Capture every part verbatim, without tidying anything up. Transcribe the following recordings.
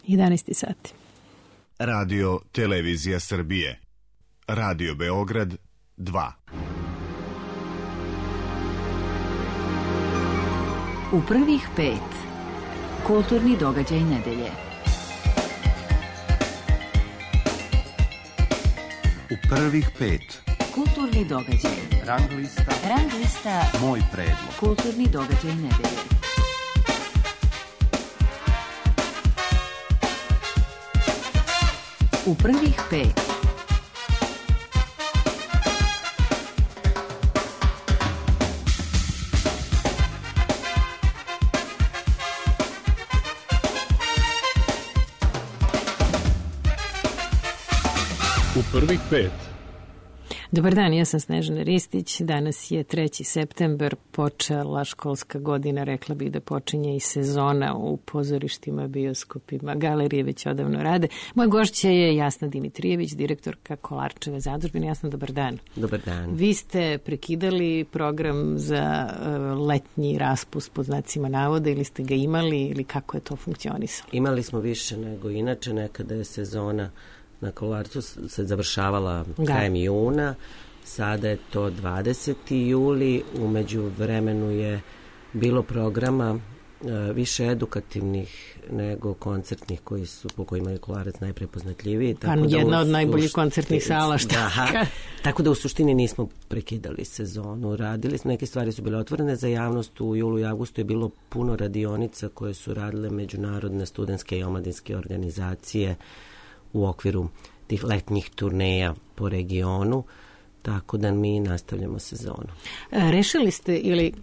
jedanaest sati. Radio Televizija Srbije. Radio Beograd dva. U prvih pet. Kulturni događaj nedelje. U prvih pet. Kulturni događaj. Rang lista. Rang lista. Moj predlog. Kulturni događaj nedelje. U prvih pet. U prvih pet. Dobar dan, ja sam Snežana Ristić. Danas je treći septembar, počela školska godina, rekla bih da počinje i sezona u pozorištima, bioskopima, galerije već odavno rade. Moja gošća je Jasna Dimitrijević, direktorka Kolarčeve zadužbine. Jasna, dobar dan. Dobar dan. Vi ste prekidali program za uh, letnji raspust pod znacima navoda ili ste ga imali ili kako je to funkcionisalo? Imali smo više nego inače, nekada je sezona na Kolarcu se završavala krajem juna, sada je to dvadeseti juli, umeđu vremenu je bilo programa e, više edukativnih nego koncertnih koji su, po kojima je Kolarac najprepoznatljiviji. Pa jedna od najboljih sušti... koncertnih sala, šta? Da, tako da u suštini nismo prekidali sezonu. Radili smo, neke stvari su bile otvorene za javnost, u julu i avgustu je bilo puno radionica koje su radile međunarodne studentske i omladinske organizacije u okviru tih letnjih turneja po regionu, tako da mi nastavljamo sezonu. Rešili ste ili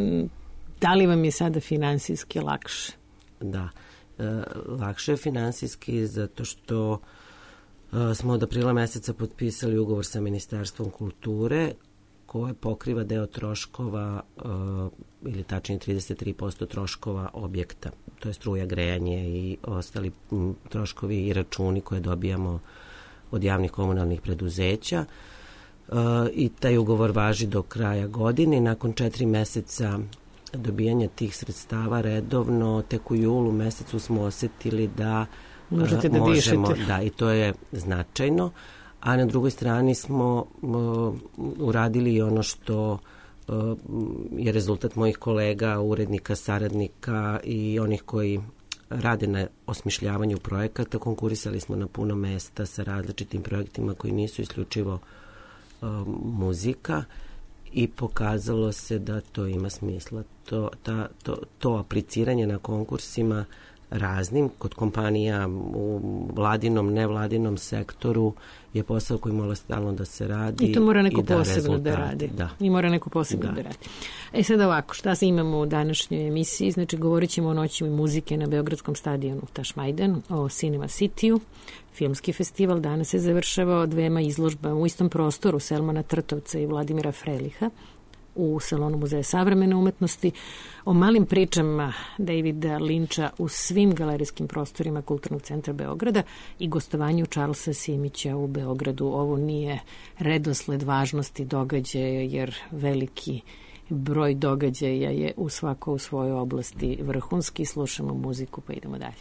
da li vam je sada finansijski lakše? Da, e, lakše je finansijski zato što e, smo od aprila meseca potpisali ugovor sa Ministarstvom kulture koje pokriva deo troškova e, ili tačnije trideset tri posto troškova objekta. To je struja, grejanje i ostali m, troškovi i računi koje dobijamo od javnih komunalnih preduzeća. E, I taj ugovor važi do kraja godine. Nakon četiri meseca dobijanja tih sredstava redovno, tek u julu mesecu smo osetili da možete da možemo, dišete. Da, i to je značajno. A na drugoj strani smo uh, uradili ono što uh, je rezultat mojih kolega, urednika, saradnika i onih koji rade na osmišljavanju projekata. Konkurisali smo na puno mesta sa različitim projektima koji nisu isključivo uh, muzika i pokazalo se da to ima smisla. To, ta, to, to apliciranje na konkursima raznim, kod kompanija u vladinom, nevladinom sektoru je posao koji mora stalno da se radi. I to mora neko da posebno da radi. Da. I mora neko posebno da. da radi. E sad ovako, šta se imamo u današnjoj emisiji? Znači, govorit ćemo o noći muzike na Beogradskom stadionu Tašmajdan, o Cinema City-u. Filmski festival danas se završava dvema izložbama u istom prostoru Selmana Trtovca i Vladimira Freliha u Salonu Muzeja savremene umetnosti, o malim pričama Davida Linča u svim galerijskim prostorima Kulturnog centra Beograda i gostovanju Charlesa Simića u Beogradu. Ovo nije redosled važnosti događaja, jer veliki broj događaja je u svako u svojoj oblasti vrhunski. Slušamo muziku pa idemo dalje.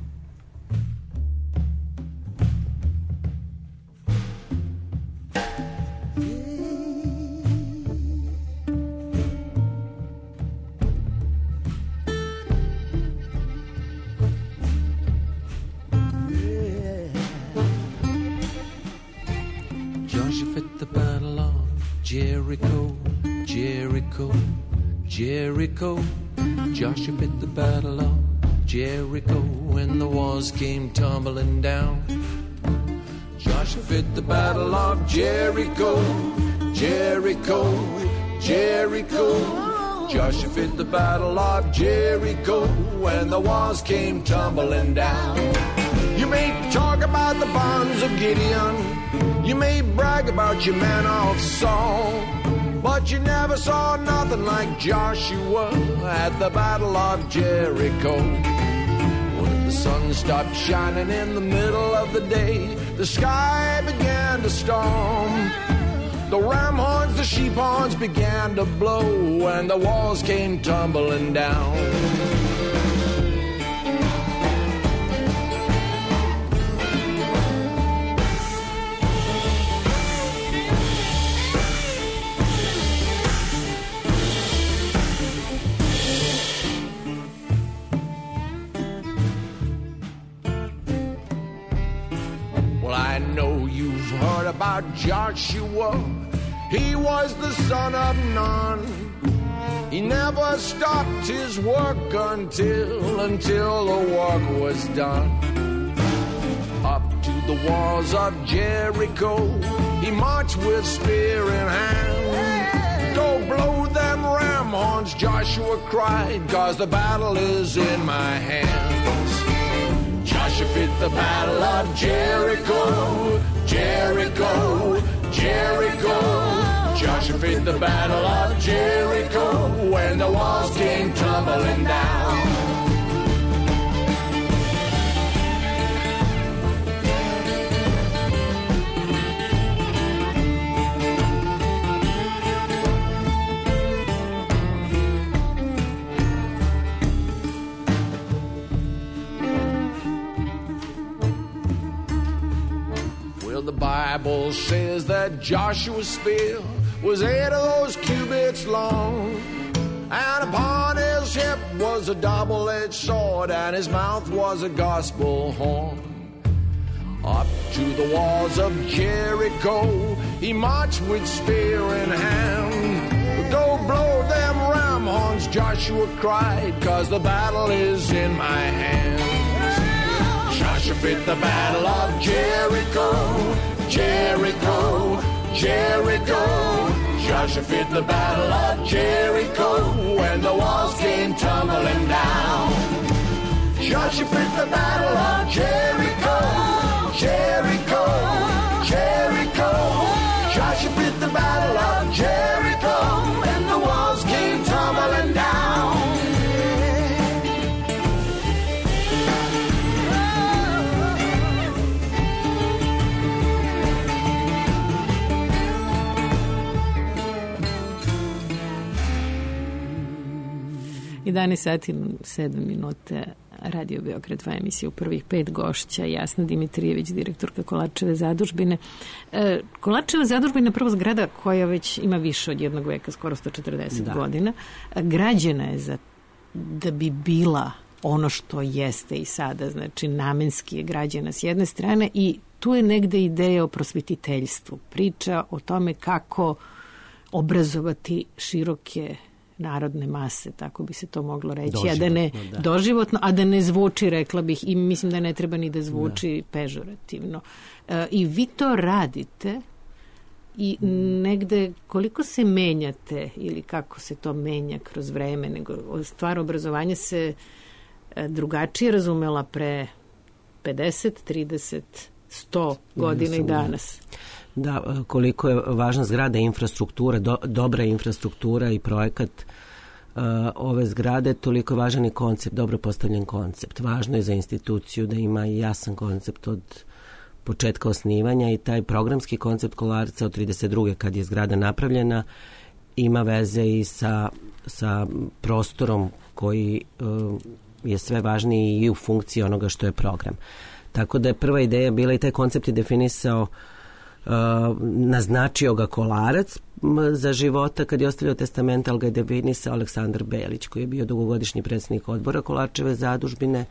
Jericho, Jericho, Jericho. Joshua fit the battle of Jericho when the walls came tumbling down. Joshua fit the battle of Jericho, Jericho, Jericho. Joshua fit the battle of Jericho when the walls came tumbling down. You may talk about the bonds of Gideon, you may brag about your man of Saul, but you never saw nothing like Joshua at the Battle of Jericho. When the sun stopped shining in the middle of the day, the sky began to storm. The ram horns, the sheep horns began to blow, and the walls came tumbling down. I know you've heard about Joshua. He was the son of Nun. He never stopped his work until, until the work was done. Up to the walls of Jericho, he marched with spear in hand. Go blow them ram horns, Joshua cried, 'cause the battle is in my hands. Joshua fit the battle of Jericho, Jericho, Jericho. Joshua fit the battle of Jericho when the walls came tumbling down. The Bible says that Joshua's spear was eight of those cubits long, and upon his hip was a double-edged sword, and his mouth was a gospel horn. Up to the walls of Jericho he marched with spear in hand. Go blow them ram horns, Joshua cried, 'cause the battle is in my hands. Joshua fit the battle of Jericho, Jericho, Jericho. Joshua fit the battle of Jericho when the walls came tumbling down. Joshua fit the battle of Jericho, Jericho, Jericho. Joshua fit the battle of Jericho when the walls came tumbling down. jedanaest sati sedam minuta, Radio Beograd, dva emisija u prvih pet, gošća Jasna Dimitrijević, direktorka Kolarčeve zadužbine. E, Kolarčeva zadužbina je prvo zgrada koja već ima više od jednog veka, skoro sto četrdeset da. godina. Građena je za, da bi bila ono što jeste i sada, znači namenski je građena s jedne strane i tu je negde ideja o prosvetiteljstvu, priča o tome kako obrazovati široke narodne mase, tako bi se to moglo reći, doživotno, a da ne da. doživotno, a da ne zvuči, rekla bih, i mislim da ne treba ni da zvuči da. pežorativno. E, I vi to radite i negde koliko se menjate ili kako se to menja kroz vreme, nego stvar obrazovanja se drugačije razumela pre pedeset, trideset, sto godina i danas. Da, koliko je važna zgrada, infrastruktura, do, dobra infrastruktura i projekat uh, ove zgrade, toliko je važan i koncept, dobro postavljen koncept. Važno je za instituciju da ima jasan koncept od početka osnivanja i taj programski koncept Kolarca od trideset druge kad je zgrada napravljena ima veze i sa, sa prostorom koji uh, je sve važniji i u funkciji onoga što je program. Tako da je prva ideja bila i taj koncept je definisao Uh, naznačio ga Kolarac za života kad je ostavljao testament, ali ga je definisao Aleksandar Belić koji je bio dugogodišnji predsjednik odbora Kolarčeve zadužbine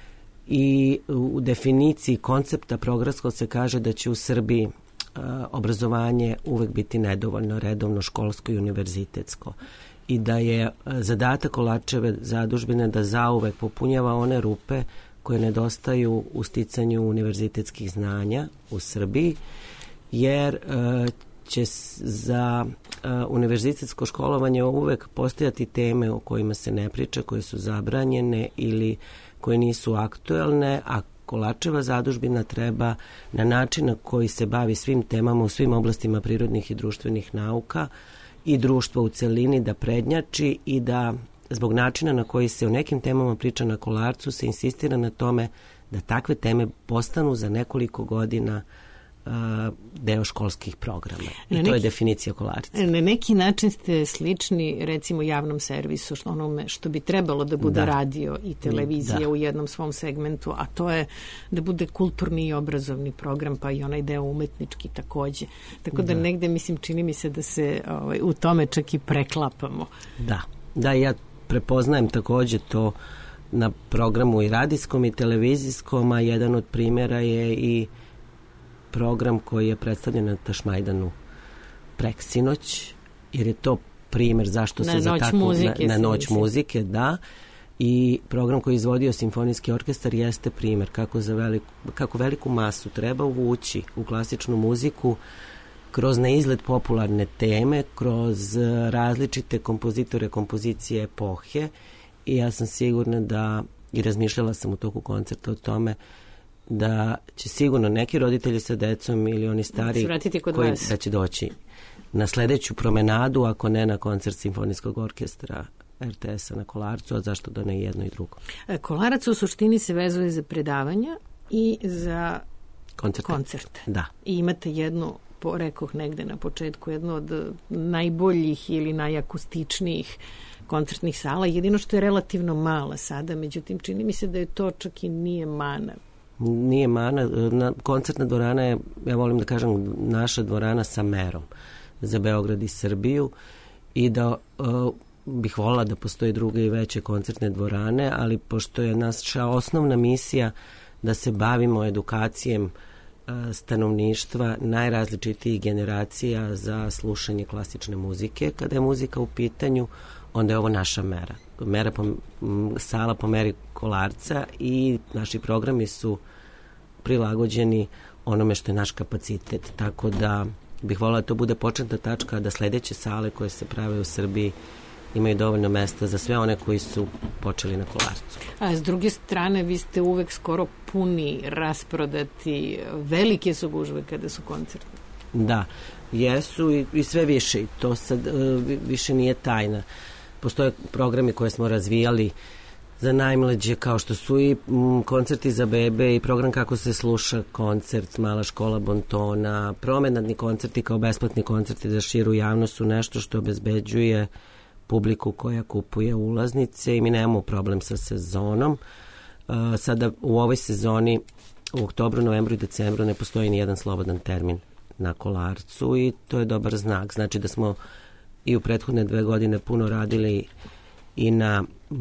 i u definiciji koncepta programskog se kaže da će u Srbiji uh, obrazovanje uvek biti nedovoljno, redovno, školsko i univerzitetsko i da je uh, zadatak Kolarčeve zadužbine da zauvek popunjava one rupe koje nedostaju u sticanju univerzitetskih znanja u Srbiji, jer uh, će za uh, univerzitetsko školovanje uvek postojati teme o kojima se ne priča, koje su zabranjene ili koje nisu aktuelne, a Kolarčeva zadužbina treba na način na koji se bavi svim temama u svim oblastima prirodnih i društvenih nauka i društva u celini da prednjači i da zbog načina na koji se o nekim temama priča na Kolarcu se insistira na tome da takve teme postanu za nekoliko godina deo školskih programa. I na to neki, je definicija Kolarca. Na neki način ste slični recimo javnom servisu, što onome što bi trebalo da bude da. radio i televizija da. u jednom svom segmentu, a to je da bude kulturni i obrazovni program, pa i onaj deo umetnički takođe. Tako da, da negde, mislim, čini mi se da se ovaj, u tome čak i preklapamo. Da, da, ja prepoznajem takođe to na programu i radijskom i televizijskom, a jedan od primjera je i program koji je predstavljen na Tašmajdanu preksinoć, jer je to primer zašto na se za noć tako... Muzike, na, na noć mislim. muzike, da. I program koji je izvodio Simfonijski orkestar jeste primer kako, za veliku, kako veliku masu treba uvući u klasičnu muziku kroz neizgled popularne teme, kroz različite kompozitore, kompozicije epohe, i ja sam sigurna da, i razmišljala sam u toku koncerta o tome, da će sigurno neki roditelji sa decom ili oni stari koji vas. Da će doći na sledeću promenadu, ako ne na koncert Simfonijskog orkestra er te es-a na Kolarcu, a zašto da ne jedno i drugo. Kolarac u suštini se vezuje za predavanja i za koncerte. koncerte. Da. I imate jednu, po, rekoh negde na početku, jednu od najboljih ili najakustičnijih koncertnih sala, jedino što je relativno mala sada, međutim čini mi se da je to čak i nije mana. Nije mana, na, koncertna dvorana je, ja volim da kažem, naša dvorana sa merom za Beograd i Srbiju, i da uh, bih volila da postoje druge i veće koncertne dvorane, ali pošto je naša osnovna misija da se bavimo edukacijem uh, stanovništva najrazličitijih generacija za slušanje klasične muzike, kada je muzika u pitanju, onda je ovo naša mera. Mera po, sala po meri Kolarca, i naši programi su prilagođeni onome što je naš kapacitet. Tako da bih volila da to bude početna tačka, da sledeće sale koje se prave u Srbiji imaju dovoljno mesta za sve one koji su počeli na Kolarcu. A s druge strane, vi ste uvek skoro puni, rasprodati, velike su gužve kada su koncerti. Da, jesu i, i sve više. I to sad uh, više nije tajna. Postoje programi koje smo razvijali za najmlađe, kao što su i m, koncerti za bebe i program kako se sluša koncert, Mala škola bontona, promenadni koncerti kao besplatni koncerti za širu javnost su nešto što obezbeđuje publiku koja kupuje ulaznice, i mi nemamo problem sa sezonom. Uh, sada u ovoj sezoni u oktobru, novembru i decembru ne postoji ni jedan slobodan termin na Kolarcu, i to je dobar znak. Znači da smo i u prethodne dve godine puno radili i na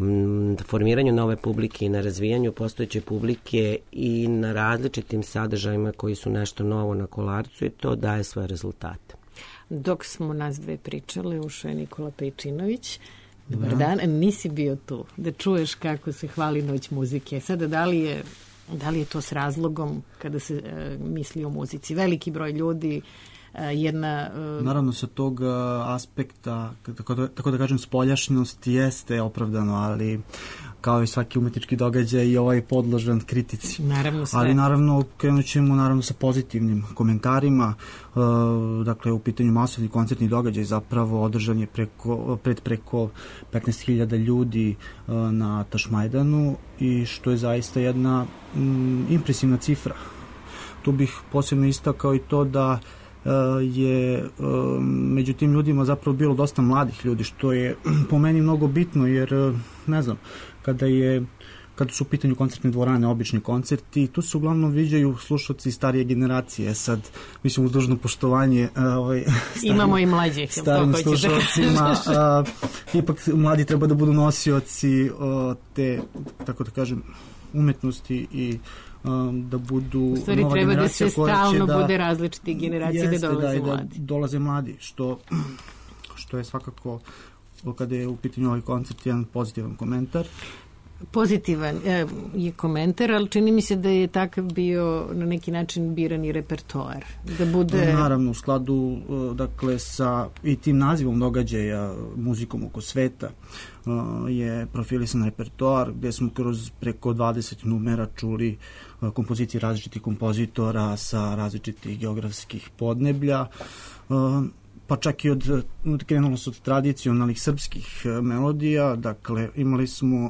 m, formiranju nove publike i na razvijanju postojeće publike i na različitim sadržajima koji su nešto novo na Kolarcu, i to daje svoje rezultate. Dok smo nas dve pričale, ušao je Nikola Pejčinović. Dobar dan, nisi bio tu da čuješ kako se hvali noć muzike. Sada, da li je, da li je to s razlogom kada se e, misli o muzici? Veliki broj ljudi, jedna... Naravno, sa tog aspekta, tako da, tako da kažem, spoljašnjost jeste opravdano, ali kao i svaki umetnički događaj i ovaj podložan kritici. Naravno sve. Ali naravno krenut ćemo naravno sa pozitivnim komentarima. Uh, dakle, u pitanju masovni koncertni događaj zapravo održan je preko, pred preko petnaest hiljada ljudi uh, na Tašmajdanu, i što je zaista jedna um, impresivna cifra. Tu bih posebno istakao i to da je među tim ljudima zapravo bilo dosta mladih ljudi, što je po meni mnogo bitno, jer ne znam, kada je kada su u pitanju koncertne dvorane, obični koncerti, tu se uglavnom viđaju slušalci starije generacije. Sad, mislim, uz dužno poštovanje ovaj, starim, imamo i mlađih starim slušalcima, a, ipak mladi treba da budu nosioci o, te, tako da kažem, umetnosti i da budu u stvari nova treba generacija da se stalno da, bude različite generacije, jeste, da dolaze da, mladi. Da dolaze mladi, što, što je svakako, kada je u pitanju ovaj koncert, jedan pozitivan komentar. Pozitivan e, je komentar, ali čini mi se da je takav bio na neki način biran i repertoar. Da bude... Naravno, u skladu dakle, sa i tim nazivom događaja Muzikom oko sveta je profilisan repertoar, gde smo kroz preko dvadeset numera čuli kompozicije različitih kompozitora sa različitih geografskih podneblja, pa čak i od, krenulo se od tradicionalnih srpskih melodija. Dakle, imali smo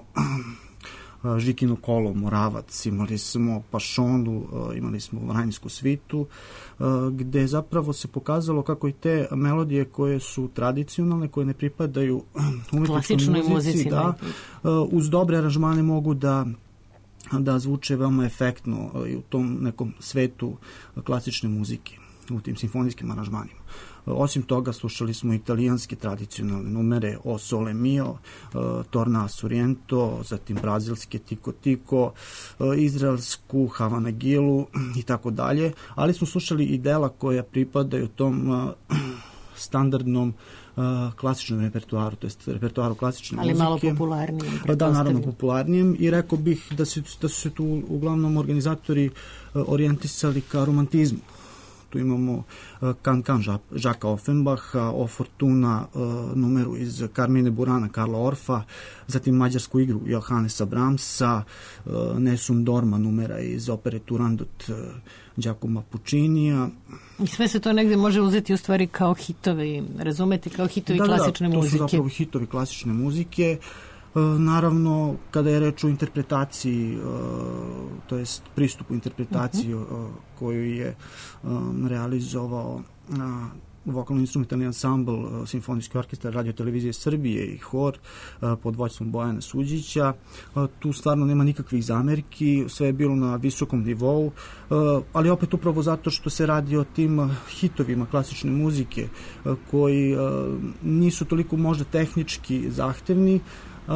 Žikino kolo, Moravac, imali smo Pašonu, imali smo Vranjsku svitu, gde zapravo se pokazalo kako i te melodije koje su tradicionalne, koje ne pripadaju umetničkoj muzici, da, uz dobre aranžmane mogu da da zvuče veoma efektno i u tom nekom svetu klasične muzike, u tim simfonijskim aranžmanima. Osim toga, slušali smo italijanske tradicionalne numere O Sole Mio, Torna a Sorrento, zatim brazilske Tico Tico, izraelsku Havana Gilu i tako dalje, ali smo slušali i dela koja pripadaju tom standardnom uh, klasičnom repertoaru, to jest repertoaru klasične ali muzike. Ali malo popularnijem. Da, naravno popularnijem, i rekao bih da, se, da su se tu uglavnom organizatori uh, orijentisali ka romantizmu. Tu imamo uh, Can Can Žaka Offenbacha, O Fortuna uh, numeru iz Carmine Burana Karla Orfa, zatim mađarsku igru Johannesa Brahmsa, uh, Nessun Dorma numera iz opere Turandot uh, Giacomo Puccinija. I sve se to negde može uzeti u stvari kao hitovi, razumeti, kao hitovi da, klasične da, da, muzike. To su zapravo hitovi klasične muzike. E, naravno, kada je reč o interpretaciji, e, to jest pristupu interpretaciji uh-huh. e, koju je e, realizovao a, vokalno-instrumentalni ansambl uh, Simfonijski orkestar Radio Televizije Srbije i hor uh, pod vođstvom Bojana Suđića. Uh, tu stvarno nema nikakvih zamerki, sve je bilo na visokom nivou, uh, ali opet upravo zato što se radi o tim uh, hitovima klasične muzike uh, koji uh, nisu toliko možda tehnički zahtevni uh,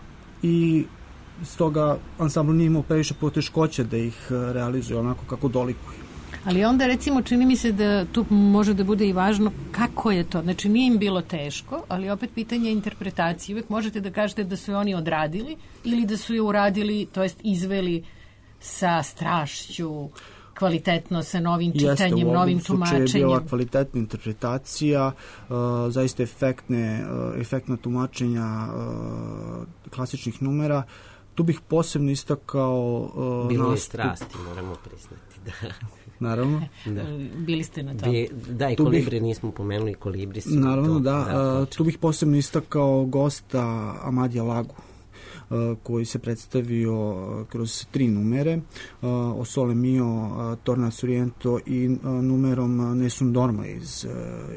i stoga ansambl nije imao previše poteškoća da ih uh, realizuje onako kako dolikuje. Ali onda recimo čini mi se da tu može da bude i važno kako je to. Znači nije im bilo teško, ali opet pitanje interpretacije. Uvijek možete da kažete da su je oni odradili ili da su je uradili, to jest izveli sa strašću, kvalitetno, sa novim čitanjem, Jeste, novim tumačenjem. Jeste, u ovom slučaju je bila kvalitetna interpretacija, uh, zaista efektne, uh, efektna tumačenja uh, klasičnih numera. Tu bih posebno istakao uh, bilo nastup. Je strasti, moramo priznati, da. Naravno. Da. Bili ste na to. Bi, da, i Kolibri, nismo pomenuli, Kolibri su. Naravno, to, da. da uh, tu bih posebno istakao gosta Amadija Lagu, uh, koji se predstavio kroz tri numere, uh, O Sole Mio, uh, Torna a Sorrento i uh, numerom Nessun Dorma iz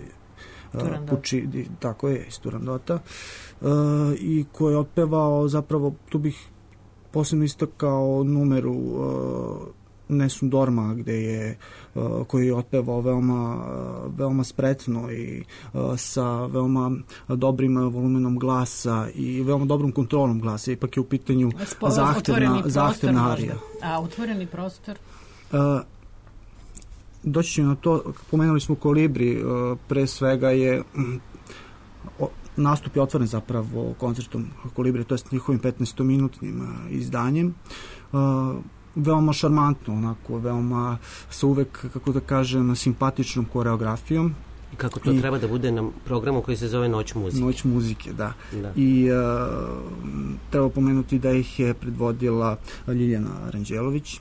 uh, Puči, tako je, iz Turandota, uh, i koji je otpevao, zapravo, tu bih posebno istakao numeru uh, Nessun Dorma, gde je, uh, koji je otpevao veoma, uh, veoma spretno i uh, sa veoma dobrim volumenom glasa i veoma dobrom kontrolom glasa. Ipak je u pitanju Spo, zahtevna, zahtevna arija. A otvoreni prostor? Uh, doći ću na to, pomenuli smo Kolibri, uh, pre svega je um, o, nastup je otvoren zapravo koncertom Kolibri, to je njihovim petnaestominutnim uh, izdanjem. Uh, veoma šarmantno, onako, veoma sa uvek, kako da kažem, simpatičnom koreografijom. I kako to I, treba da bude na programu koji se zove Noć muzike. Noć muzike, da. da. I uh, treba pomenuti da ih je predvodila Ljiljana Ranđelović.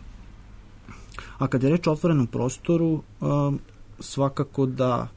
A kad je reč o otvorenom prostoru, uh, svakako da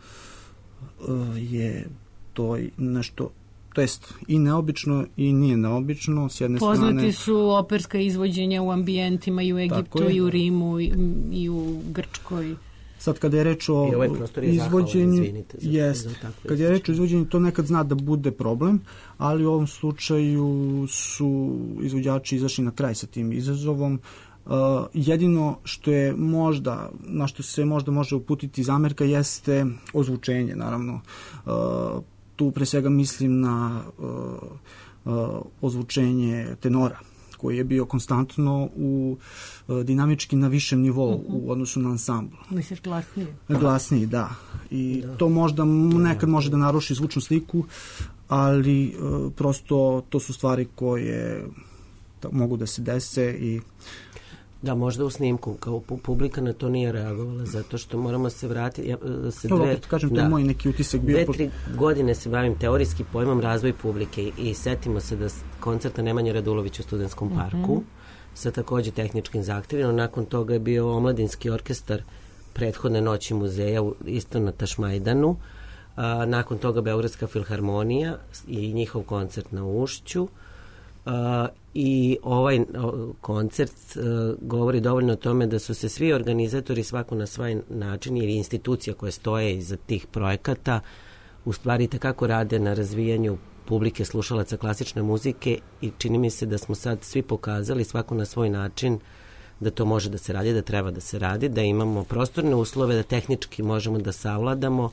uh, je to nešto, to jest i neobično i nije neobično, s jedne Poznati strane. Poznati su operska izvođenja u ambijentima i u Egiptu je, i u Rimu i, i u Grčkoj. Sad kada je reč o ovaj je izvođenju, zahvalan, izvinite, jest, kad je reč o izvođenju, to nekad zna da bude problem, ali u ovom slučaju su izvođači izašli na kraj sa tim izazovom. Uh, jedino što je možda, na što se možda može uputiti zamerka, jeste ozvučenje, naravno. Uh, tu pre svega mislim na uh, uh, ozvučenje tenora, koji je bio konstantno u uh, dinamički na višem nivou uh-huh. u odnosu na ansambl. Misliš glasniji? Glasniji, da. I da. To možda nekad može da naruši zvučnu sliku, ali uh, prosto to su stvari koje da, mogu da se dese i da, možda u snimku, kao publika na to nije reagovala, zato što moramo se vratiti. Ja, se dve, dve, opet kažem, to da, je moj neki utisak bio. Dve, tri godine se bavim teorijski pojmom razvoj publike i, i setimo se da koncerta Nemanje Radulovića u Studentskom parku mm-hmm. sa takođe tehničkim zahtevima. Nakon toga je bio Omladinski orkestar prethodne noći muzeja isto na Tašmajdanu. A, nakon toga Beogradska filharmonija i njihov koncert na Ušću. Uh, i ovaj o, koncert uh, govori dovoljno o tome da su se svi organizatori svako na svoj način ili institucija koje stoje iza tih projekata u stvari takako rade na razvijanju publike slušalaca klasične muzike i čini mi se da smo sad svi pokazali svako na svoj način da to može da se radi, da treba da se radi, da imamo prostorne uslove, da tehnički možemo da savladamo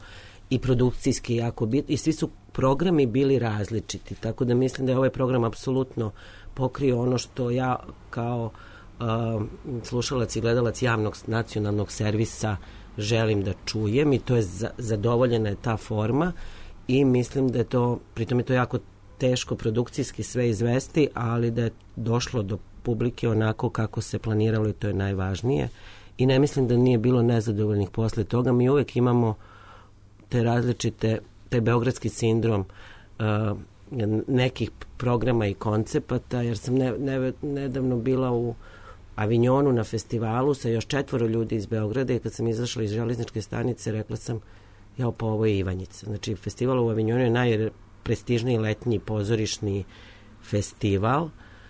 i produkcijski jako bitno i svi su programi bili različiti, tako da mislim da je ovaj program apsolutno pokrio ono što ja kao uh, slušalac i gledalac javnog nacionalnog servisa želim da čujem i to je za, zadovoljena je ta forma i mislim da je to, pritom je to jako teško produkcijski sve izvesti, ali da je došlo do publike onako kako se planiralo i to je najvažnije i ne mislim da nije bilo nezadovoljnih posle toga. Mi uvek imamo te različite, taj beogradski sindrom uh, nekih programa i koncepata, jer sam ne, ne, nedavno bila u Avignonu na festivalu sa još četvoro ljudi iz Beograda i kad sam izašla iz železničke stanice rekla sam, ja pa ovo je Ivanjica. Znači festival u Avignonu je najprestižniji letnji pozorišni festival,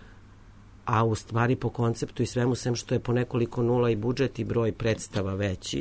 a u stvari po konceptu i svemu sem što je po nekoliko nula i budžet i broj predstava veći,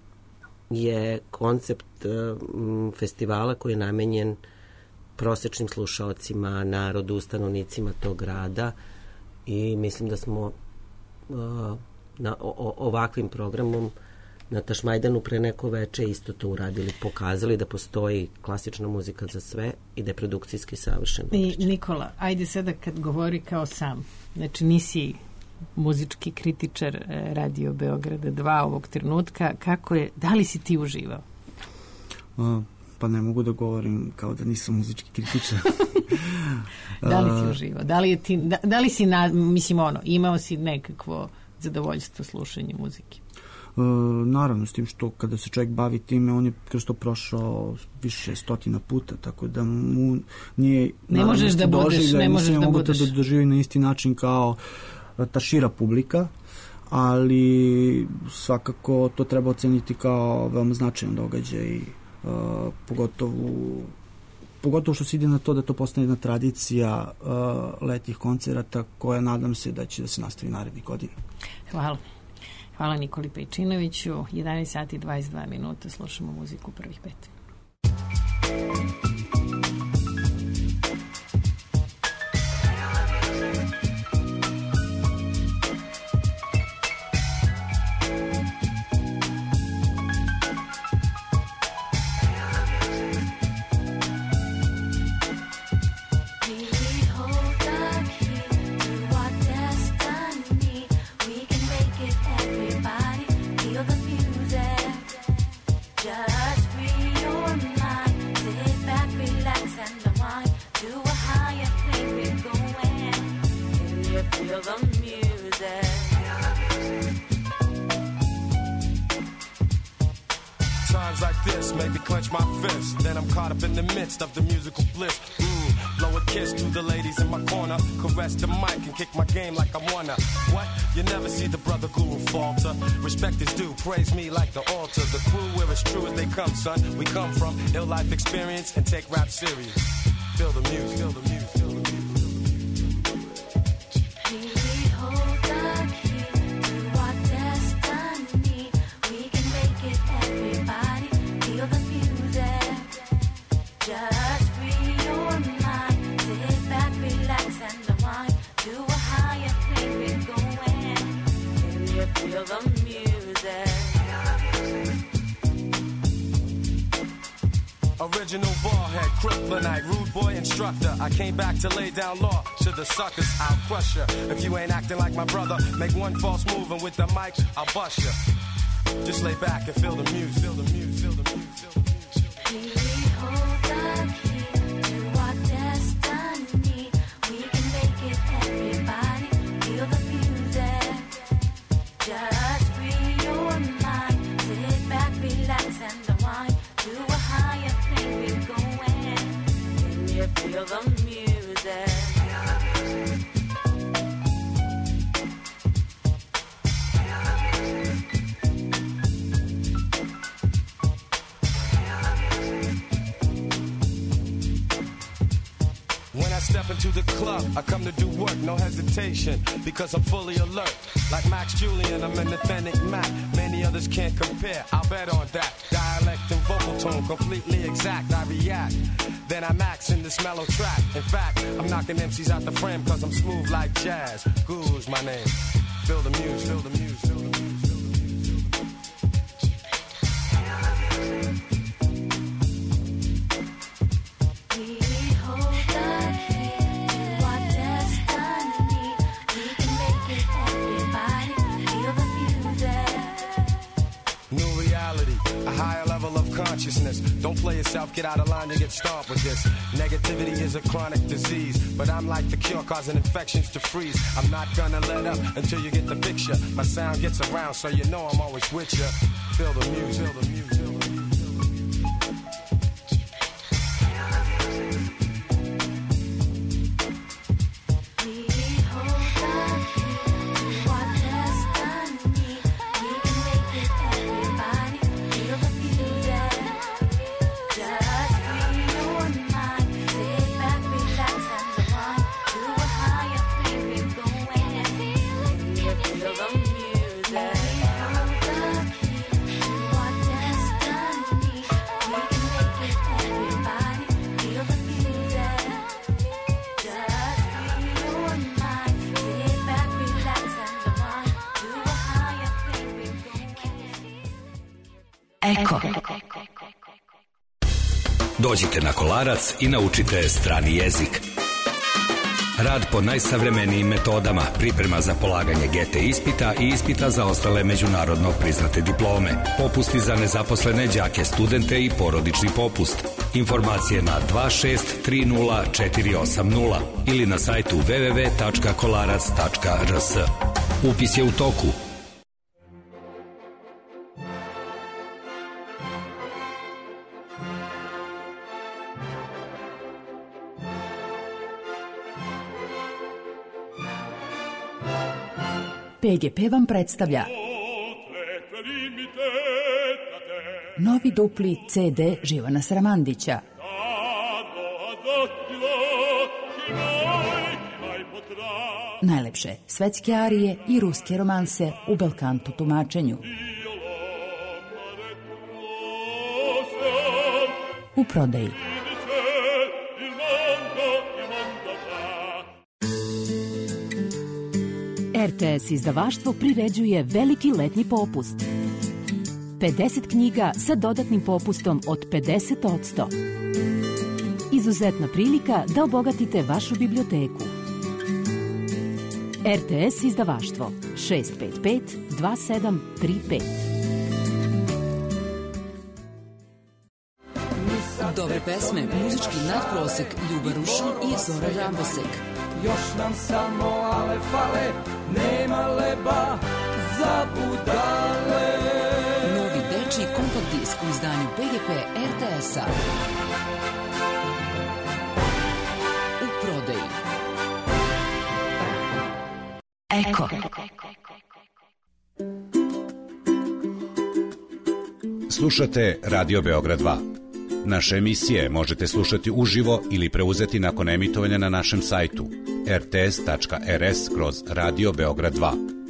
je koncept um, festivala koji je namenjen prosečnim slušaocima, narodu, stanovnicima tog grada i mislim da smo uh, na, o, ovakvim programom na Tašmajdanu pre neko veče isto to uradili, pokazali da postoji klasična muzika za sve i da je produkcijski savršeno. I Nikola, ajde sada kad govori kao sam, znači nisi muzički kritičar Radio Beograda dva ovog trenutka, kako je, da li si ti uživao? Uh, pa ne mogu da govorim kao da nisam muzički kritičar. Da li si uživao? Da li, je ti, da, da li si, na, mislim ono, imao si nekakvo zadovoljstvo slušanju muzike? Uh, naravno, s tim što kada se čovjek bavi time, on je kroz to prošao više stotina puta, tako da mu nije... Ne možeš da budeš, ne možeš da budeš. Da doživi na isti način kao ta šira publika, ali svakako to treba oceniti kao veoma značajan događaj, uh, pogotovo pogotovo što se ide na to da to postane jedna tradicija uh, letnjih koncerata koja nadam se da će da se nastavi narednih godina. Hvala. Hvala Nikoli Pejčinoviću. jedanaest sati i dvadeset dva minuta slušamo muziku prvih pet. Of the musical bliss, mm, blow a kiss to the ladies in my corner, caress the mic and kick my game like I wanna. What? You never see the brother guru falter. Respect is due, praise me like the altar. The crew where it's true as they come, son. We come from ill life experience and take rap serious. Feel the music, feel the music, feel the music. Original ballhead, Crooklynite, rude boy instructor. I came back to lay down law to the suckers. I'll crush ya. If you ain't acting like my brother, make one false move and with the mic, I'll bust ya. Just lay back and feel the music, feel the music, feel the music, feel the music. We hold the key to our destiny. We can make it, everybody. Feel the music. Just free your mind. Sit back, relax and unwind. To a higher plane we're going. Can you feel the music? When I step into the club, I come to do work, no hesitation, because I'm fully alert. Like Max Julian, I'm an authentic Mac. Many others can't compare, I'll bet on that. Dialect and vocal tone, completely exact, I react. Then I max in this mellow track. In fact, I'm knocking M Cs out the frame, cause I'm smooth like jazz. Guru's my name. Feel the music, feel the music, feel the music. higher level of consciousness. Don't play yourself, get out of line, you get stomped with this. Negativity is a chronic disease, but I'm like the cure, causing infections to freeze. I'm not gonna let up until you get the picture. My sound gets around, so you know I'm always with you. Feel the music, feel the music. Eko. Dođite na Kolarac i naučite strani jezik. Rad po najsavremenijim metodama, priprema za polaganje G T ispita i ispita za ostale međunarodno priznate diplome, popusti za nezaposlene đake, studente i porodični popust. Informacije na dva šest tri nula četiri osam nula ili na sajtu w w w tačka kolarac tačka r s. Upis je u toku. P G P vam predstavlja novi dupli C D Živana Sramandića. Najlepše svetske arije i ruske romanse u belkanto tumačenju. U prodaji. R T S izdavaštvo priređuje veliki letnji popust. pedeset knjiga sa dodatnim popustom od pedeset posto. Izuzetna prilika da obogatite vašu biblioteku. R T S izdavaštvo šest pet pet dva sedam tri pet. Dobre pesme, muzički nadprosek, Ljuba Rušin i Zora Rambosek. Još nam samo ale fale, nema leba za budale. Novi dečiji kompakt disk u izdanju P G P R T S-a. U prodaji. Eko. Slušate Radio Beograd dva. Naše emisije možete slušati uživo ili preuzeti nakon emitovanja na našem sajtu r t s tačka r s kroz Radio Beograd dva.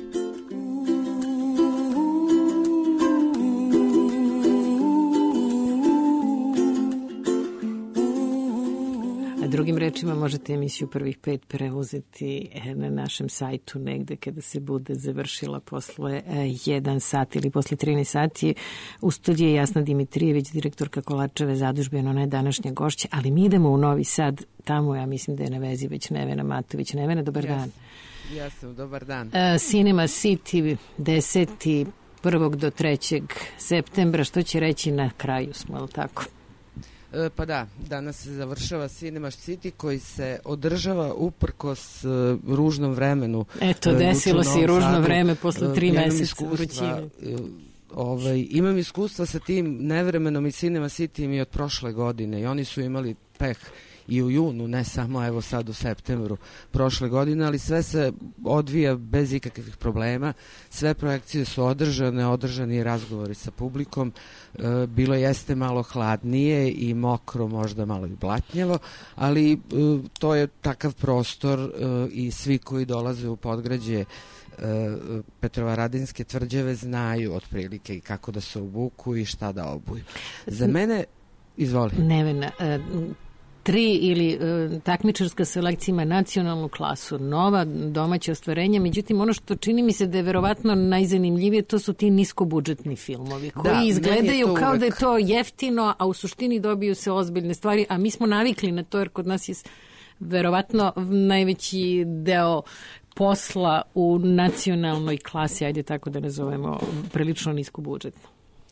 Drugim rečima možete emisiju prvih pet preuzeti na našem sajtu negde kada se bude završila posle jedan sat ili posle trinaest sati. U studiju je Jasna Dimitrijević, direktorka Kolarčeve zadužbe, ona je današnja gošća, ali mi idemo u Novi Sad, tamo ja mislim da je na vezi već Nevena Matović. Nevena, dobar yes. dan. Jesam, dobar dan. Uh, Cinema City deseti prvog do trećeg septembra, što će reći na kraju smo, ali tako? Pa da, danas se završava Cinema City koji se održava uprkos uh, ružnom vremenu. Eto, desilo se i ružno vreme posle tri uh, meseca vrućine. Uh, ovaj, imam iskustva sa tim nevremenom i Cinema City i od prošle godine i oni su imali peh i u junu, ne samo evo sad u septembru prošle godine, ali sve se odvija bez ikakvih problema. Sve projekcije su održane, održani razgovori sa publikom. E, bilo jeste malo hladnije i mokro, možda malo i blatnjavo, ali e, to je takav prostor e, i svi koji dolaze u Podgrađe e, Petrovaradinske tvrđave znaju otprilike i kako da se obuku i šta da obuju. Za mene, izvoli. Nevena, e, tri ili e, takmičarska selekcija ima nacionalnu klasu, nova domaća ostvarenja, međutim ono što čini mi se da je verovatno najzanimljivije, to su ti niskobudžetni filmovi koji da, izgledaju kao uvek da je to jeftino, a u suštini dobiju se ozbiljne stvari, a mi smo navikli na to jer kod nas je verovatno najveći deo posla u nacionalnoj klasi, ajde tako da nazovemo, prilično niskobudžetno.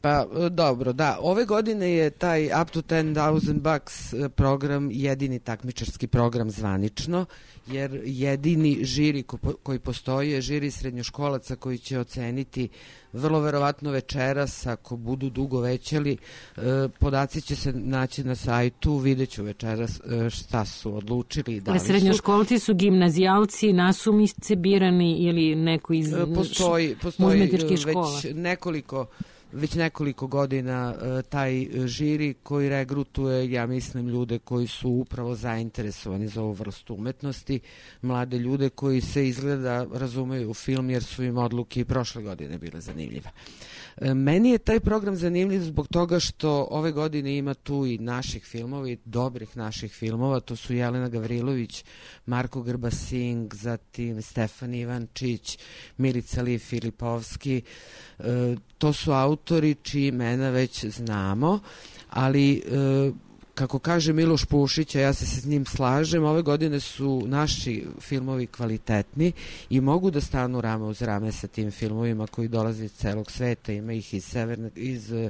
Pa dobro, da, ove godine je taj Up to ten thousand Bucks program jedini takmičarski program zvanično, jer jedini žiri ko, koji postoji je žiri srednjoškolaca koji će oceniti vrlo verovatno večeras, ako budu dugo većali, podaci će se naći na sajtu, vidjet ću večeras šta su odlučili. Da li su. Srednjoškolci su gimnazijalci, nasumice birani ili neko iz postoji, postoji umetničkih škola? Već nekoliko već nekoliko godina taj žiri koji regrutuje, ja mislim, ljude koji su upravo zainteresovani za ovu vrstu umetnosti, mlade ljude koji se izgleda razumeju u film, jer su im odluke i prošle godine bile zanimljive. Meni je taj program zanimljiv zbog toga što ove godine ima tu i naših filmova, i dobrih naših filmova. To su Jelena Gavrilović, Marko Grba-Sing, zatim Stefan Ivančić, Milica Liv Filipovski. E, to su autori čiji imena već znamo, ali e, kako kaže Miloš Pušić, a ja se s njim slažem, ove godine su naši filmovi kvalitetni i mogu da stanu rame uz rame sa tim filmovima koji dolaze iz celog sveta. Ima ih iz, Severne, iz uh,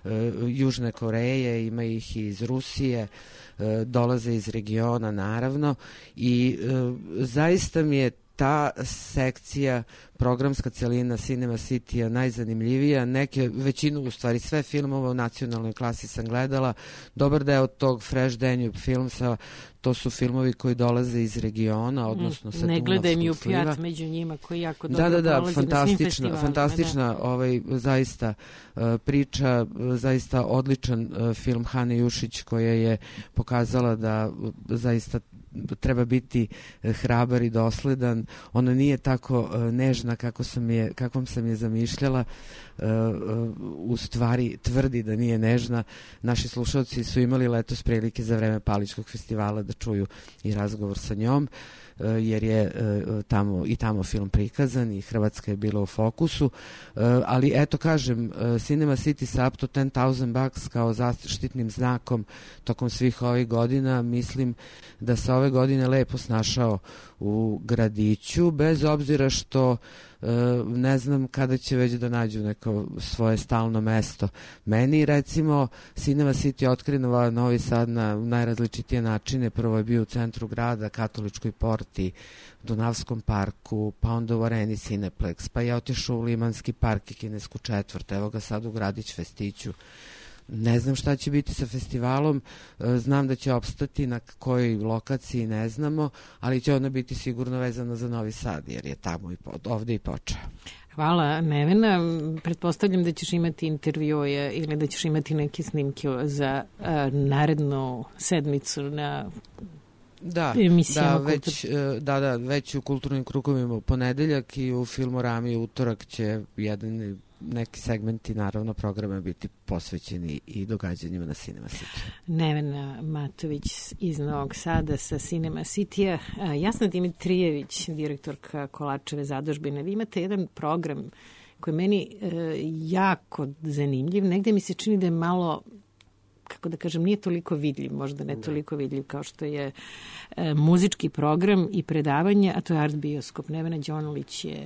Južne Koreje, ima ih iz Rusije, uh, dolaze iz regiona naravno, i uh, zaista mi je ta sekcija, programska celina Cinema City-a najzanimljivija. Neke, većinu, u stvari sve filmova u nacionalnoj klasi sam gledala. Dobar deo tog Fresh Danube Filmsa, to su filmovi koji dolaze iz regiona, odnosno sa Dunavskog sliva. Ne gledaj mi u pjat među njima koji jako dobro da, da, da, prolazi na svim festivalima. Fantastična, da. ovaj, zaista uh, priča, zaista odličan uh, film Hane Jušić, koja je pokazala da uh, zaista treba biti hrabar i dosledan. Ona nije tako uh, nežna kako sam je, kakvom sam je zamišljala. Uh, uh, u stvari tvrdi da nije nežna. Naši slušalci su imali letos prilike za vreme Paličkog festivala da čuju i razgovor sa njom, uh, jer je uh, tamo i tamo film prikazan i Hrvatska je bila u fokusu. Uh, ali eto, kažem, uh, Cinema City sa Up to ten thousand Bucks kao zaštitnim znakom tokom svih ovih godina, mislim da se ove godine lepo snašao u gradiću, bez obzira što uh, ne znam kada će već da nađu neko svoje stalno mesto. Meni, recimo, Cinema City otkrenula Novi Sad na najrazličitije načine. Prvo je bio u centru grada, Katoličkoj porti, Dunavskom parku, pa onda u Areni Cineplex, pa je otišao u Limanski park i Kinesku četvrt, evo ga sad u Gradić Festiću. Ne znam šta će biti sa festivalom, znam da će opstati, na kojoj lokaciji ne znamo, ali će ona biti sigurno vezana za Novi Sad, jer je tamo i ovde i počeo. Hvala, Nevena. Pretpostavljam da ćeš imati intervjue ili da ćeš imati neke snimke za uh, narednu sedmicu na da, emisijama. Da, već, da, da, već u kulturnim krugovima u ponedeljak i u Filmorami utorak će jedan neki segmenti, naravno, programa biti posvećeni i događanjima na Cinema City. Nevena Matović iz Novog Sada sa Cinema City-a. Jasna Dimitrijević, direktorka Kolačeve zadužbine. Vi imate jedan program koji je meni e, jako zanimljiv. Negde mi se čini da je malo, kako da kažem, nije toliko vidljiv, možda ne toliko vidljiv kao što je e, muzički program i predavanje, a to je Art Bioskop. Nevena Đonulić je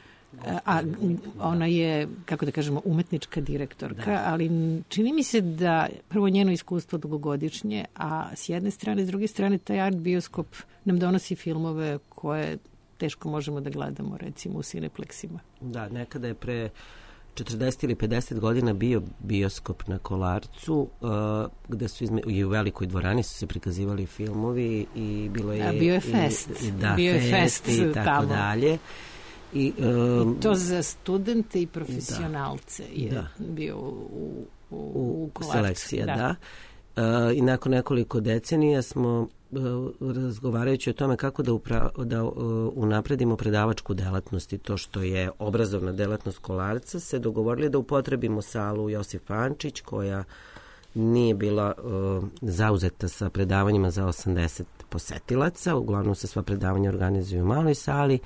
a ona je, kako da kažemo, umetnička direktorka, da. Ali čini mi se da prvo njeno iskustvo dugogodišnje, a s jedne strane, s druge strane, taj Art Bioskop nam donosi filmove koje teško možemo da gledamo, recimo u Cineplexima. Da, nekada je pre četrdeset ili pedeset godina bio bioskop na Kolarcu, uh, gde su izme, i u velikoj dvorani su se prikazivali filmovi i bilo je... Da, bio je fest. I, da, bio je fest, fest i tako tamo. dalje. I, um, I to za studente i profesionalce da, je da. bio u, u, u, u Kolarcu. Selekcija, da. da. Uh, I nakon nekoliko decenija smo uh, razgovarajući o tome kako da, upra, da uh, unapredimo predavačku delatnost i to što je obrazovna delatnost Kolarca, se dogovorili da upotrebimo salu Josif Pančić, koja nije bila uh, zauzeta sa predavanjima za osamdeset posetilaca. Uglavnom se sva predavanja organizuju u maloj sali.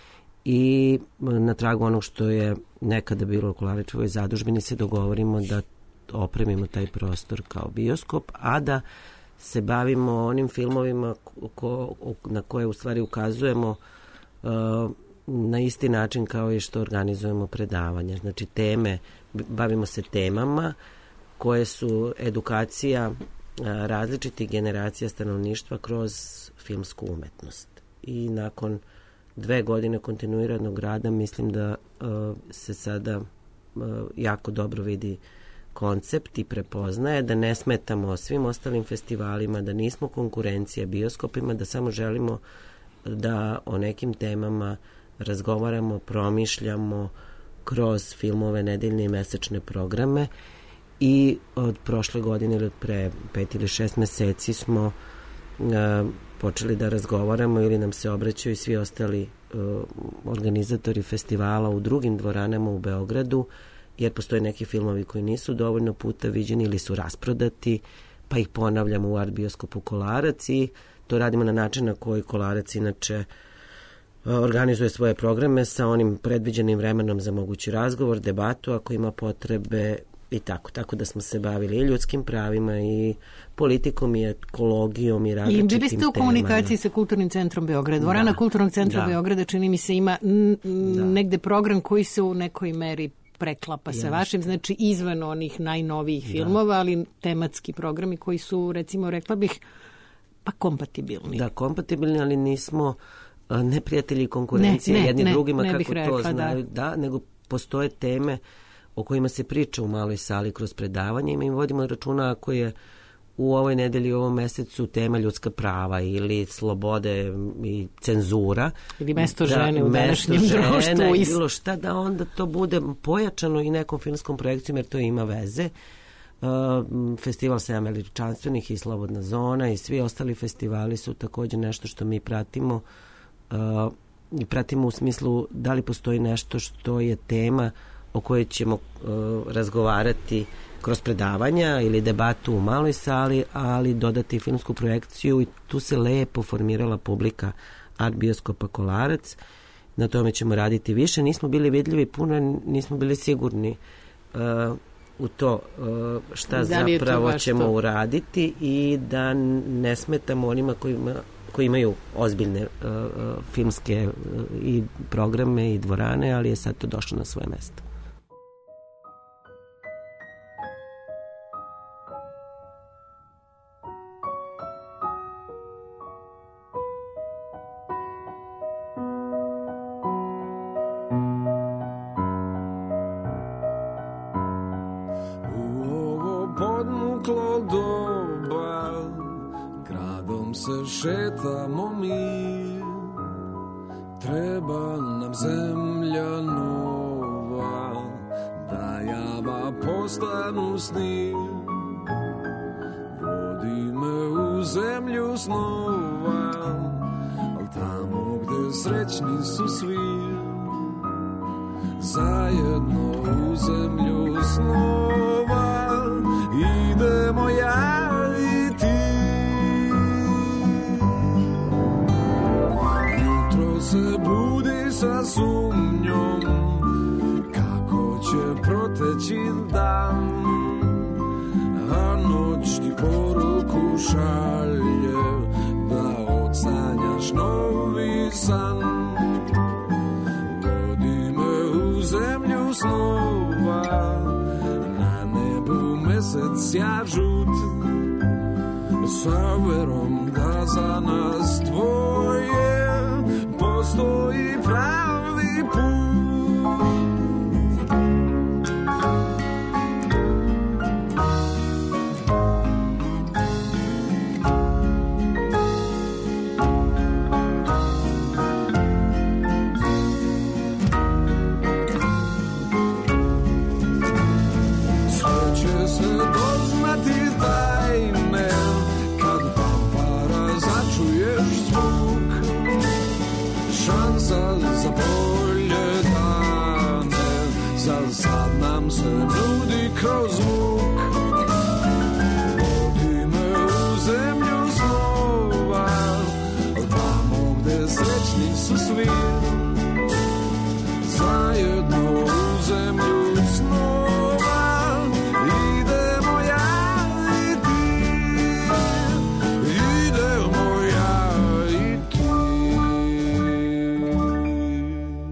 I na tragu onog što je nekada bilo u Kolaričevoj zadužbini se dogovorimo da opremimo taj prostor kao bioskop, a da se bavimo onim filmovima ko, na koje u stvari ukazujemo uh, na isti način kao i što organizujemo predavanja. Znači teme, bavimo se temama koje su edukacija različitih generacija stanovništva kroz filmsku umetnost. I nakon dve godine kontinuiranog rada mislim da uh, se sada uh, jako dobro vidi koncept i prepoznaje da ne smetamo svim ostalim festivalima, da nismo konkurencija bioskopima, da samo želimo da o nekim temama razgovaramo, promišljamo kroz filmove, nedeljne i mesečne programe. I od prošle godine ili od pre pet ili šest meseci smo uh, počeli da razgovaramo ili nam se obraćaju svi ostali uh, organizatori festivala u drugim dvoranama u Beogradu, jer postoje neki filmovi koji nisu dovoljno puta viđeni ili su rasprodati, pa ih ponavljamo u Art Bioskopu Kolarac i to radimo na način na koji Kolarac inače uh, organizuje svoje programe sa onim predviđenim vremenom za mogući razgovor, debatu ako ima potrebe i tako, tako da smo se bavili i ljudskim pravima i politikom i ekologijom i različitim temama. I bili ste u komunikaciji sa Kulturnim centrom Beograd. Dvorana da, Kulturnog centra da. Beograda čini mi se ima n- da. negde program koji se u nekoj meri preklapa sa vašim, znači izvan onih najnovijih da. filmova, ali tematski programi koji su, recimo, rekla bih, pa kompatibilni. Da, kompatibilni, ali nismo uh, neprijatelji i konkurencije ne, ne, jedni ne, drugima, ne kako rekla, to znaju, da. da, nego postoje teme o kojima se priča u maloj sali kroz predavanje i mi vodimo računa ako je u ovoj nedelji, u ovom mesecu tema ljudska prava ili slobode i cenzura. Ili mesto žene da, u današnjem društvu. Ili bilo šta, da onda to bude pojačano i nekom filmskom projekcijom, jer to ima veze. Uh, Festival sedam veličanstvenih i Slobodna zona i svi ostali festivali su također nešto što mi pratimo uh, i pratimo u smislu da li postoji nešto što je tema o kojoj ćemo uh, razgovarati kroz predavanja ili debatu u maloj sali, ali dodati filmsku projekciju i tu se lepo formirala publika Art Bioskopa Kolarac. Na tome ćemo raditi više. Nismo bili vidljivi puno, nismo bili sigurni uh, u to uh, šta da zapravo ćemo to uraditi i da ne smetamo onima kojima, koji imaju ozbiljne uh, uh, filmske uh, i programe i dvorane, ali je sad to došlo na svoje mesto. Šetamo mi, treba nam zemlja nova, da java postanu sni. Vodi me u zemlju snova, al tamo gde srećni su svi, zajedno u zemlju snova, idemo ja i ti. Se budi sa sumnjom kako će proteći dan, a noć ti poruku šalje da odsanjaš novi san. Vodi me u zemlju snova, na nebu mesec ja žut, sa verom da za nas tvoje postoji pravi put. Sve će se doznati tajne kad fanfara začuješ zvuk. Šansa za bolje dane, za sad nam se nudi kroz zvuk. Vodi me u zemlju snova, tamo gde srećni su svi, zajedno u zemlju snova, idemo ja i ti, idemo ja i ti.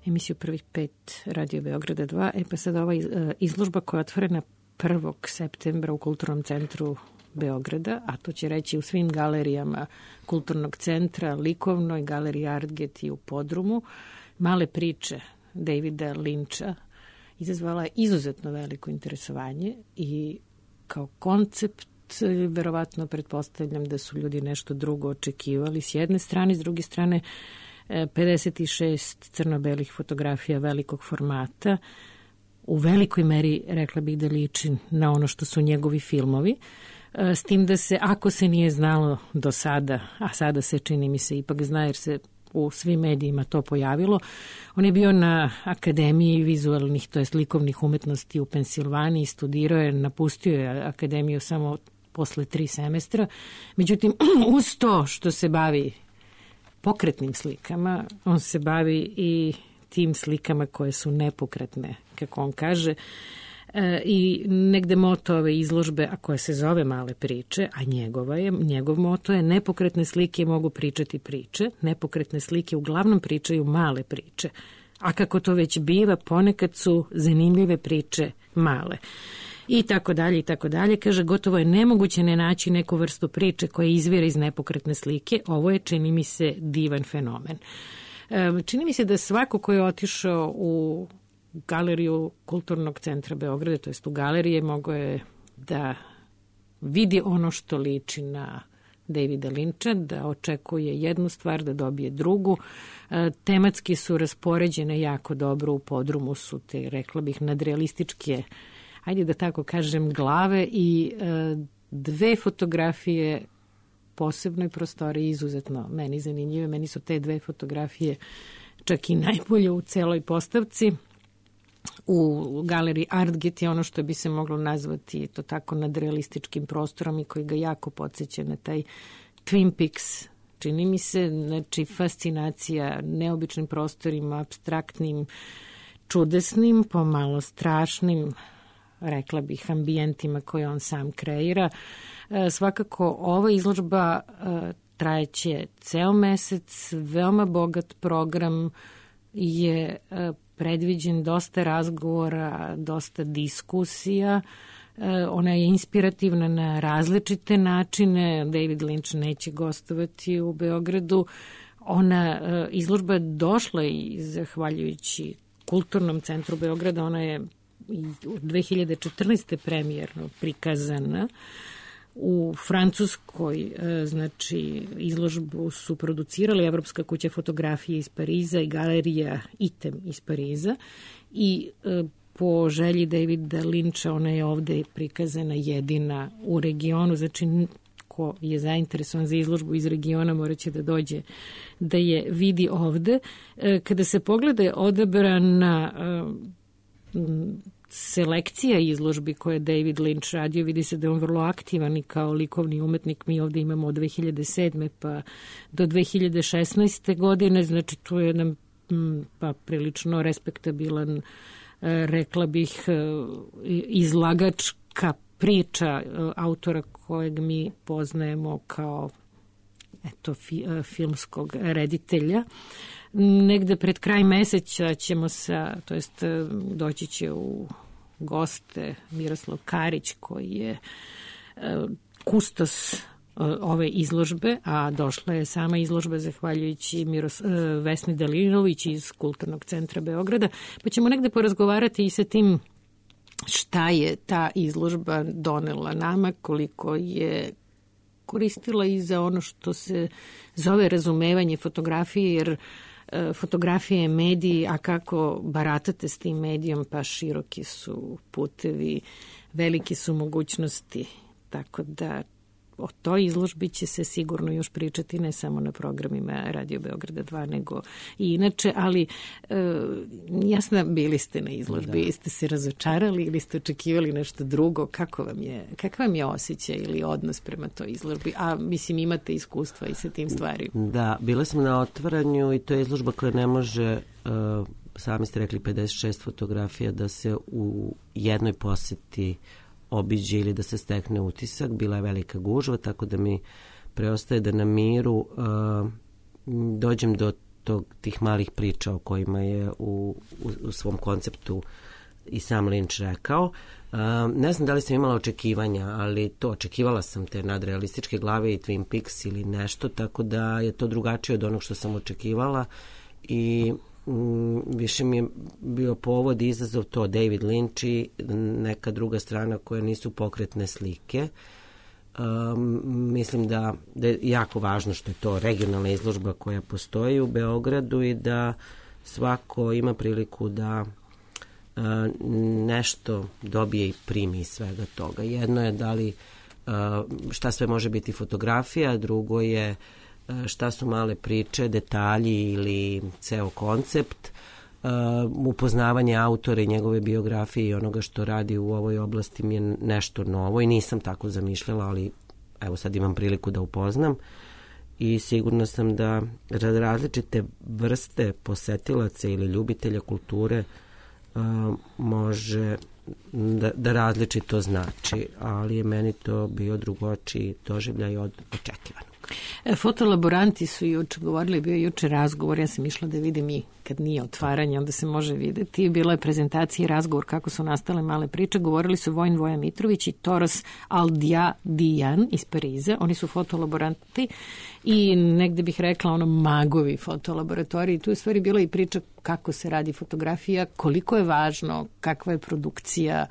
emisiju Prvih pet Radio Beograda dva. E pa sad ova izložba koja je otvorena prvog septembra u Kulturnom centru Beograda, a to će reći u svim galerijama Kulturnog centra, likovnoj, galeriji Artget i u Podrumu, Male priče Davida Linča, izazvala je izuzetno veliko interesovanje i kao koncept verovatno pretpostavljam da su ljudi nešto drugo očekivali s jedne strane, s druge strane pedeset šest crno-belih fotografija velikog formata, u velikoj meri rekla bih da liči na ono što su njegovi filmovi, s tim da se, ako se nije znalo do sada, a sada se čini mi se ipak zna jer se u svim medijima to pojavilo, on je bio na Akademiji vizualnih, to jest likovnih umetnosti u Pensilvaniji, studirao je, napustio je akademiju samo posle tri semestra, međutim uz to što se bavi pokretnim slikama, on se bavi i tim slikama koje su nepokretne, kako on kaže, e, i negde moto ove izložbe, a koja se zove Male priče, a njegova je, njegov moto je nepokretne slike mogu pričati priče, nepokretne slike uglavnom pričaju male priče, a kako to već biva, ponekad su zanimljive priče male. I tako dalje, i tako dalje. Kaže, gotovo je nemoguće ne naći neku vrstu priče koja izvira iz nepokretne slike. Ovo je, čini mi se, divan fenomen. E, čini mi se da svako ko je otišao u galeriju Kulturnog centra Beograda, to jest u galerije, mogao je da vidi ono što liči na Davida Linča, da očekuje jednu stvar, da dobije drugu. E, tematski su raspoređene jako dobro, u Podrumu su te, rekla bih, nadrealističke, ajde da tako kažem, glave i e, dve fotografije posebnoj prostoriji izuzetno meni zanimljive. Meni su te dve fotografije čak i najbolje u celoj postavci. U galeriji Artget je ono što bi se moglo nazvati to tako nadrealističkim prostorom i koji ga jako podsjeća na taj Twin Peaks. Čini mi se, znači, fascinacija neobičnim prostorima, apstraktnim, čudesnim, pomalo strašnim, rekla bih, ambijentima koje on sam kreira. E, svakako, ova izložba e, trajeće ceo mesec, veoma bogat program, je e, predviđen dosta razgovora, dosta diskusija. E, ona je inspirativna na različite načine. David Linč neće gostovati u Beogradu. Ona e, izložba je došla i zahvaljujući Kulturnom centru Beograda, ona je u dve hiljade četrnaeste. premijerno prikazana u Francuskoj. Znači, izložbu su producirali Evropska kuća fotografije iz Pariza i galerija Item iz Pariza i po želji Davida Linča ona je ovde prikazana jedina u regionu. Znači, ko je zainteresovan za izložbu iz regiona moraće da dođe da je vidi ovde. Kada se pogleda je odabrana selekcija izložbi koje je David Linč radio, vidi se da je on vrlo aktivan i kao likovni umetnik. Mi ovde imamo od dve hiljade sedme. pa do dve hiljade šesnaeste. godine, znači tu je jedan pa prilično respektabilan, rekla bih, izlagačka priča autora kojeg mi poznajemo kao eto, fi, filmskog reditelja. Negde pred kraj meseca ćemo sa, to jest doći će u goste Miroslav Karić koji je kustos ove izložbe, a došla je sama izložba zahvaljujući Miros, Vesni Dalinović iz Kulturnog centra Beograda, pa ćemo negde porazgovarati i sa tim šta je ta izložba donela nama, koliko je koristila i za ono što se zove razumevanje fotografije, jer fotografija je medij, a kako baratate s tim medijom, pa široki su putevi, velike su mogućnosti, tako da o toj izložbi će se sigurno još pričati ne samo na programima Radio Beograda dva, nego i inače, ali e, jasno, bili ste na izložbi, da. Ste se razočarali ili ste očekivali nešto drugo, kako vam je, kakav vam je osjećaj ili odnos prema toj izložbi, a mislim imate iskustva i sa tim stvarima. Da, bila sam na otvaranju i to je izložba koja ne može, uh, sami ste rekli pedeset šest fotografija, da se u jednoj poseti obiđe ili da se stekne utisak. Bila je velika gužva, tako da mi preostaje da na miru uh, dođem do tog, tih malih priča o kojima je u, u, u svom konceptu i sam Lynch rekao. Uh, ne znam da li sam imala očekivanja, ali to očekivala sam te nadrealističke glave i Twin Peaks ili nešto, tako da je to drugačije od onog što sam očekivala i um, više mi je bio povod i izazov to David Lynch i neka druga strana koja nisu pokretne slike. Um, mislim da, da je jako važno što je to regionalna izložba koja postoji u Beogradu i da svako ima priliku da uh, nešto dobije i primi iz svega toga. Jedno je da li uh, šta sve može biti fotografija, drugo je uh, šta su male priče, detalji ili ceo koncept. Uh, upoznavanje autora i njegove biografije i onoga što radi u ovoj oblasti mi je nešto novo i nisam tako zamišljala, ali evo sad imam priliku da upoznam i sigurna sam da različite vrste posetilaca ili ljubitelja kulture uh, može da, da različito znači, ali je meni to bio drugočiji doživljaj od očekivanog. Fotolaboranti su juče govorili, bio je juče razgovor, ja sam išla da vidim i kad nije otvaranje, onda se može videti. Bila je prezentacija i razgovor kako su nastale male priče. Govorili su Vojin Voja Mitrović i Toros Aldiadijan iz Pariza. Oni su fotolaboranti i negde bih rekla ono magovi fotolaboratoriji. Tu je stvari bila i priča kako se radi fotografija, koliko je važno, kakva je produkcija,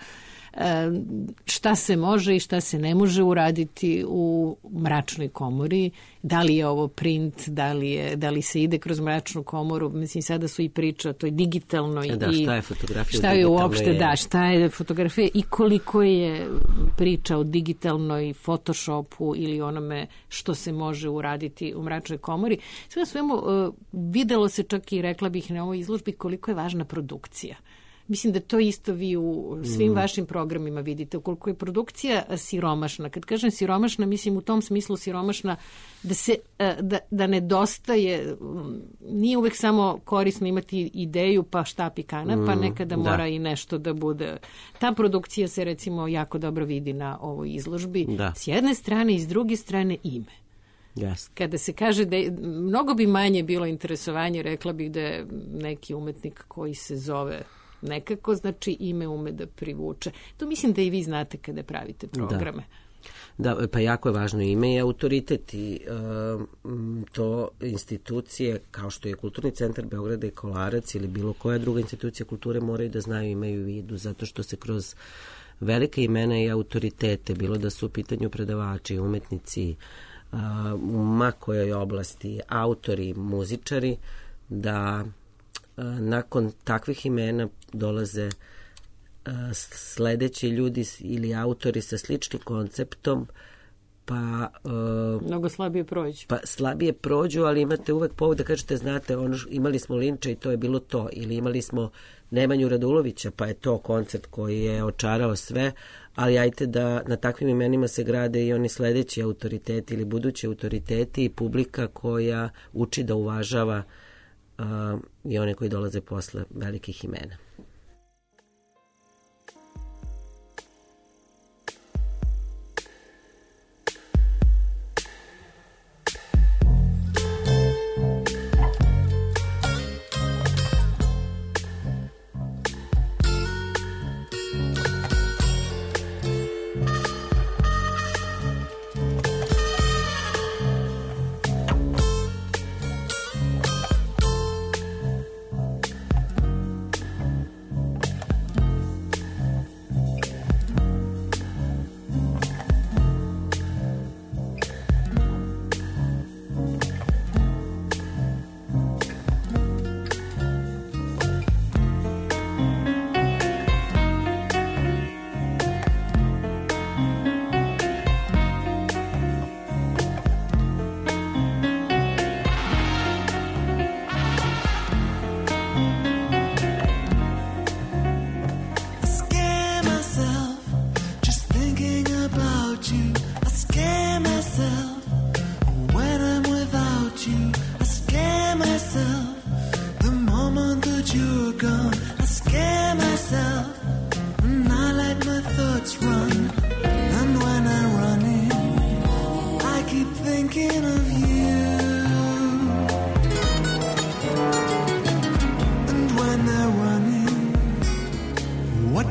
šta se može i šta se ne može uraditi u mračnoj komori, da li je ovo print, da li, je, da li se ide kroz mračnu komoru, mislim sada su i priča o toj digitalnoj da, i šta je fotografija šta je uopšte, je... da, šta je fotografija i koliko je priča o digitalnoj Photoshopu ili onome što se može uraditi u mračnoj komori. Sve svemu videlo se čak i rekla bih na ovoj izložbi koliko je važna produkcija. Mislim da to isto vi u svim mm. vašim programima vidite, ukoliko je produkcija siromašna. Kad kažem siromašna, mislim u tom smislu siromašna da se da, da nedostaje, nije uvek samo korisno imati ideju pa štap i kana, mm. pa nekada da. mora i nešto da bude. Ta produkcija se recimo jako dobro vidi na ovoj izložbi. Da. S jedne strane i s druge strane ime. Yes. Kada se kaže da je, mnogo bi manje bilo interesovanje, rekla bih da je neki umetnik koji se zove nekako, znači ime ume da privuče. To mislim da i vi znate kada pravite programe. Da, da pa jako je važno ime i autoritet i uh, to institucije kao što je Kulturni centar Beograda i Kolarac ili bilo koja druga institucija kulture moraju da znaju, imaju u vidu, zato što se kroz velike imena i autoritete, bilo da su u pitanju predavači, umetnici, uh, u ma kojoj oblasti, autori, muzičari, da nakon takvih imena dolaze uh, sledeći ljudi ili autori sa sličnim konceptom, pa uh, mnogo slabije prođu. Pa slabije prođu, ali imate uvek povod da kažete, znate, ono, imali smo Linča i to je bilo to, ili imali smo Nemanju Radulovića, pa je to koncept koji je očarao sve, ali ajte da na takvim imenima se grade i oni sledeći autoriteti ili budući autoriteti i publika koja uči da uvažava Uh, i one koji dolaze posle velikih imena.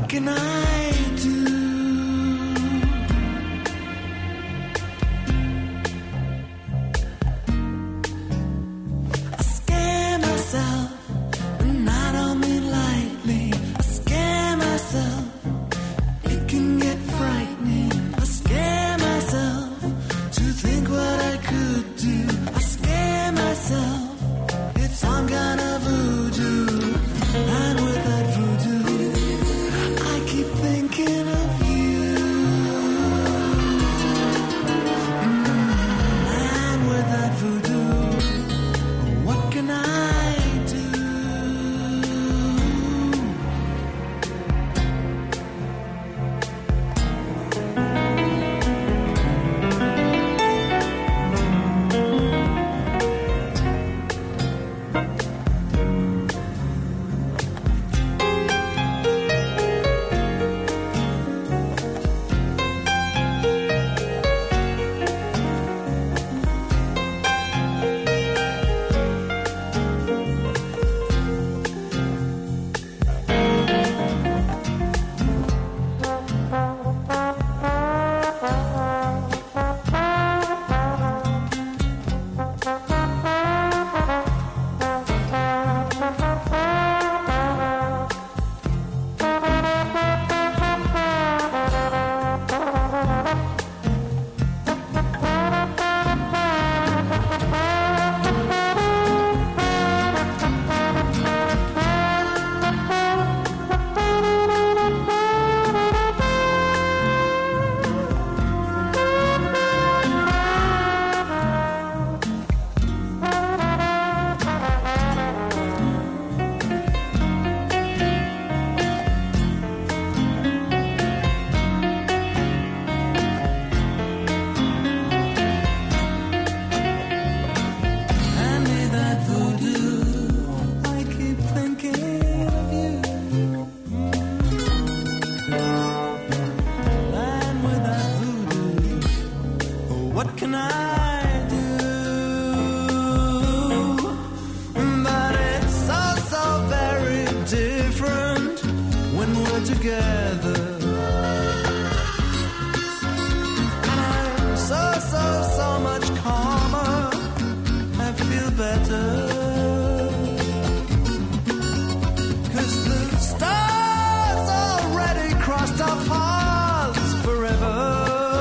can I do? I scare myself, and I don't mean lightly. I scare myself, it can get frightening. I scare myself to think what I could do. I scare myself, it's some kind of voodoo. And with that voodoo, I keep thinking of you. Mm, and with that voodoo, what can I do? What can I do? But it's so, so very different when we're together. And I'm so, so, so much calmer. I feel better. 'Cause the stars already crossed our paths forever.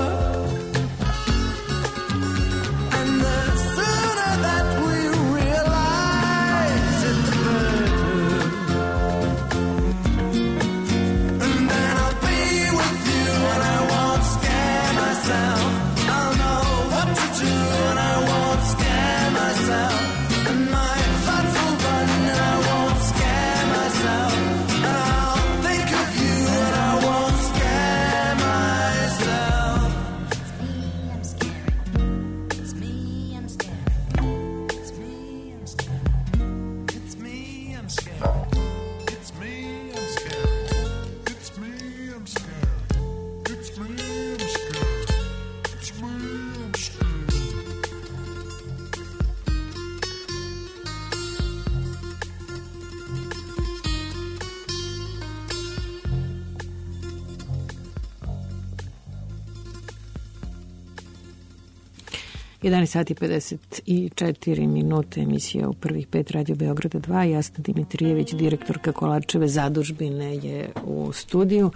jedanaest sati pedeset četiri minute, emisija u prvih pet Radio Beograda dva. Jasna Dimitrijević, direktorka Kolarčeve zadužbine, je u studiju.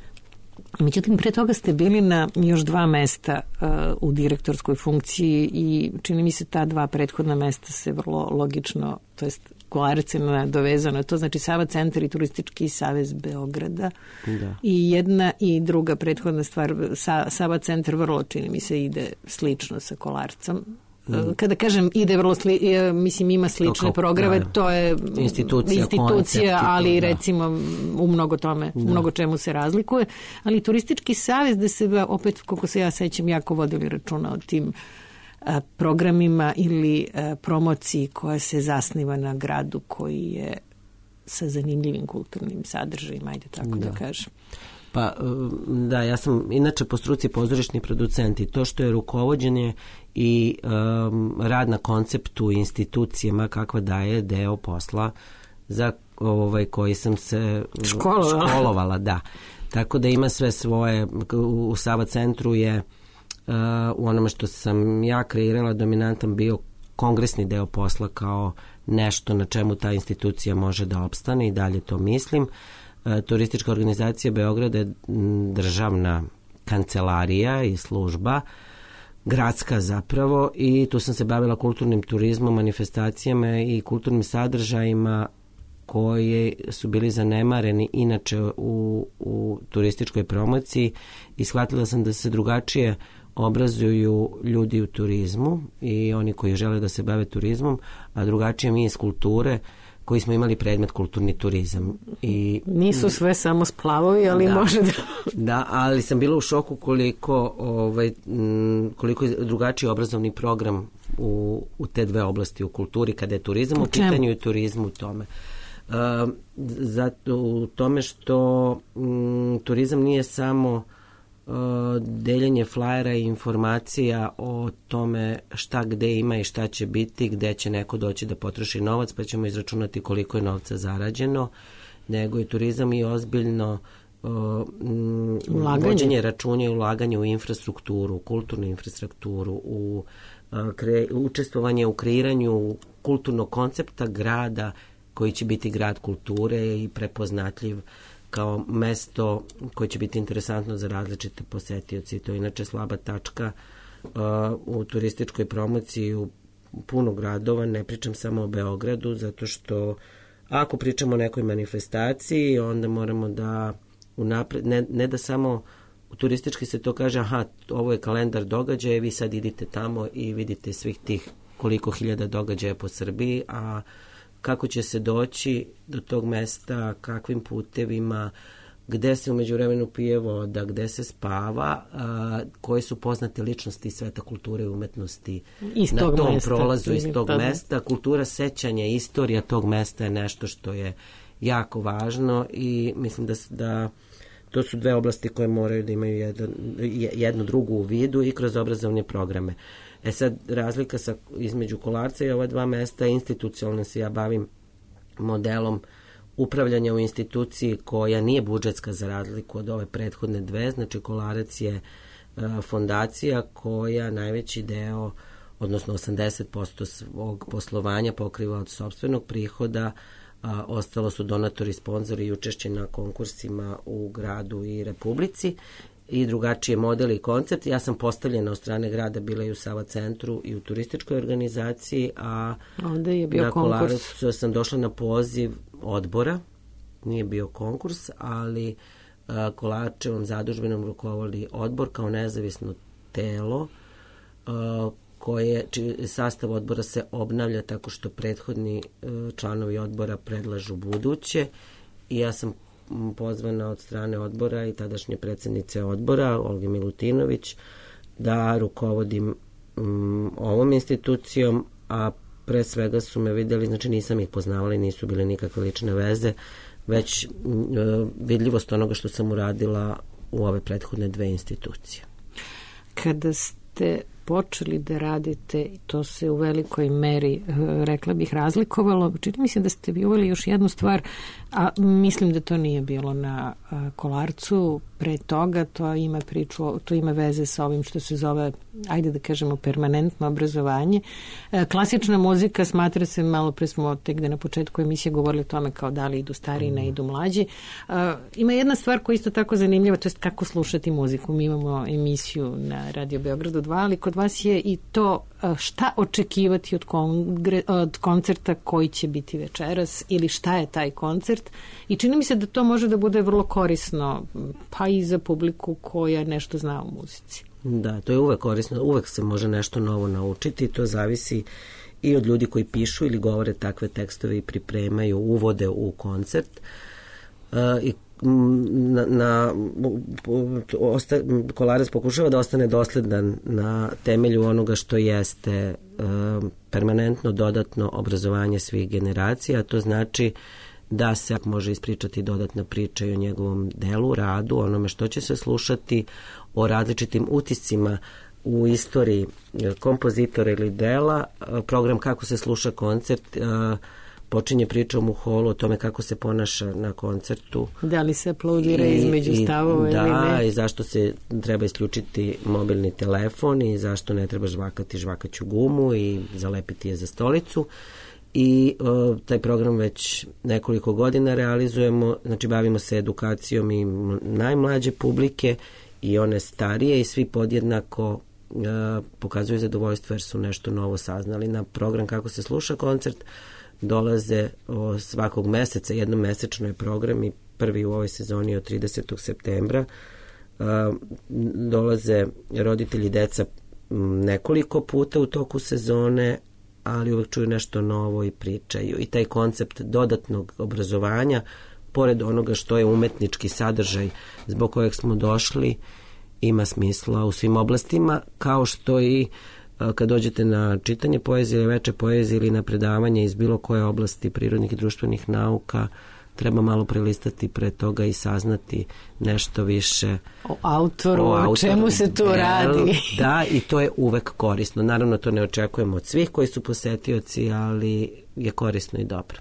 Međutim, pre toga ste bili na još dva mesta uh, u direktorskoj funkciji i čini mi se ta dva prethodna mesta se vrlo logično, to jest Kolarac je nadovezano, to znači Sava centar i Turistički savez Beograda. Da. I jedna i druga prethodna stvar, Sa, Sava centar vrlo, čini mi se, ide slično sa Kolarcom. Mm. Kada kažem ide vrlo sli, mislim ima slične to kao, programe, da, to je institucija, institucija koncept, ali da. Recimo u mnogo tome, da. U mnogo čemu se razlikuje, ali Turistički savez da se opet, koliko se ja sećam, jako vodili računa o tim a, programima ili a, promociji koja se zasniva na gradu koji je sa zanimljivim kulturnim sadržajima, ajde tako da, da kažem. Pa da, ja sam inače po struci pozorišni producent i to što je rukovođenje i um, rad na konceptu institucijama kakva daje deo posla za ovaj koji sam se školovala, školovala da. Tako da ima sve svoje. U Sava centru je uh, u onome što sam ja kreirala dominantan bio kongresni deo posla kao nešto na čemu ta institucija može da opstane i dalje to mislim. Uh, Turistička organizacija Beograda je državna kancelarija i služba, gradska zapravo, i tu sam se bavila kulturnim turizmom, manifestacijama i kulturnim sadržajima koji su bili zanemareni inače u, u turističkoj promociji, i shvatila sam da se drugačije obrazuju ljudi u turizmu i oni koji žele da se bave turizmom, a drugačije mi iz kulture koji smo imali predmet kulturni turizam. I nisu sve samo splavovi, ali da, može da... Da, ali sam bila u šoku koliko, ovaj, koliko je drugačiji obrazovni program u, u te dve oblasti u kulturi, kada je turizam u, u pitanju i turizmu u tome. Uh, zato u tome što um, turizam nije samo uh, deljenje flajera i informacija o tome šta gde ima i šta će biti, gde će neko doći da potroši novac pa ćemo izračunati koliko je novca zarađeno, nego je turizam i ozbiljno uh, um, vođenje računja i ulaganje u infrastrukturu, kulturnu infrastrukturu, u uh, kre, učestvovanje u kreiranju kulturnog koncepta grada koji će biti grad kulture i prepoznatljiv kao mesto koje će biti interesantno za različite posetioci. To je inače slaba tačka uh, u turističkoj promociji u puno gradova, ne pričam samo o Beogradu, zato što ako pričamo o nekoj manifestaciji, onda moramo da unapred, ne, ne da samo u turistički se to kaže, aha, ovo je kalendar događaja, vi sad idite tamo i vidite svih tih koliko hiljada događaja po Srbiji, a kako će se doći do tog mesta, kakvim putevima, gde se umeđu vremenu pije voda, gde se spava, a, koje su poznate ličnosti iz sveta kulture i umetnosti iz na tom mesta, prolazu iz tog tada. mesta. Kultura sećanja, istorija tog mesta je nešto što je jako važno i mislim da, da to su dve oblasti koje moraju da imaju jedno, jednu drugu u vidu i kroz obrazovne programe. E sad, razlika sa, između Kolarca i ova dva mesta, institucionalno se ja bavim modelom upravljanja u instituciji koja nije budžetska za razliku od ove prethodne dve, znači Kolarac je a, fondacija koja najveći deo, odnosno osamdeset posto svog poslovanja pokriva od sopstvenog prihoda, a, ostalo su donatori, sponzori i učešće na konkursima u gradu i republici i drugačije modeli i koncept. Ja sam postavljena od strane grada, bila i u Sava centru i u turističkoj organizaciji, a ovde je bio na konkurs. Kolarac sam došla na poziv odbora, nije bio konkurs, ali a, Kolarčevom zadužbenom rukovodi odbor kao nezavisno telo a, koje, čiji sastav odbora se obnavlja tako što prethodni a, članovi odbora predlažu buduće i ja sam pozvana od strane odbora i tadašnje predsjednice odbora, Olge Milutinović, da rukovodim um, ovom institucijom, a pre svega su me videli, znači nisam ih poznavali, nisu bile nikakve lične veze, već uh, vidljivost onoga što sam uradila u ove prethodne dve institucije. Kada ste počeli da radite, to se u velikoj meri, rekla bih, razlikovalo. Čini mi se da ste vi uveli još jednu stvar, a mislim da to nije bilo na Kolarcu. Pre toga to ima priču, to ima veze sa ovim što se zove, ajde da kažemo, permanentno obrazovanje. Klasična muzika smatra se, malo pre smo tek da na početku emisije govorili o tome kao da li idu stariji, ne idu mlađi. Ima jedna stvar koja je isto tako zanimljiva, to je kako slušati muziku. Mi imamo emisiju na Radio Beogradu dva, ali kod vas je i to šta očekivati od, kongre, od koncerta koji će biti večeras ili šta je taj koncert. I čini mi se da to može da bude vrlo korisno, pa i za publiku koja nešto zna o muzici. Da, to je uvek korisno, uvek se može nešto novo naučiti, to zavisi i od ljudi koji pišu ili govore takve tekstove i pripremaju, uvode u koncert. Uh, i na, na osta, Kolarac pokušava da ostane dosledan na temelju onoga što jeste uh, permanentno dodatno obrazovanje svih generacija, a to znači da se može ispričati dodatna priča i o njegovom delu, radu, onome što će se slušati, o različitim utiscima u istoriji kompozitora ili dela, program kako se sluša koncert počinje pričom u holu o tome kako se ponaša na koncertu. Da li se aplaudira između stavova ili ne? Da, i zašto se treba isključiti mobilni telefon i zašto ne treba žvakati žvakaću gumu i zalepiti je za stolicu. I o, taj program već nekoliko godina realizujemo, znači bavimo se edukacijom i najmlađe publike i one starije i svi podjednako e, pokazuju zadovoljstvo jer su nešto novo saznali. Na program Kako se sluša koncert dolaze o, svakog meseca, jednom mesečno je program i prvi u ovoj sezoni od tridesetog septembra. E, dolaze roditelji deca nekoliko puta u toku sezone, ali uvek čuju nešto novo i pričaju. I taj koncept dodatnog obrazovanja, pored onoga što je umetnički sadržaj zbog kojeg smo došli, ima smisla u svim oblastima, kao što i kad dođete na čitanje poezije ili veče poezije ili na predavanje iz bilo koje oblasti prirodnih i društvenih nauka, treba malo prelistati pre toga i saznati nešto više o autoru, o, autoru. o čemu se tu radi. Da, i to je uvek korisno. Naravno, to ne očekujemo od svih koji su posetioci, ali je korisno i dobro.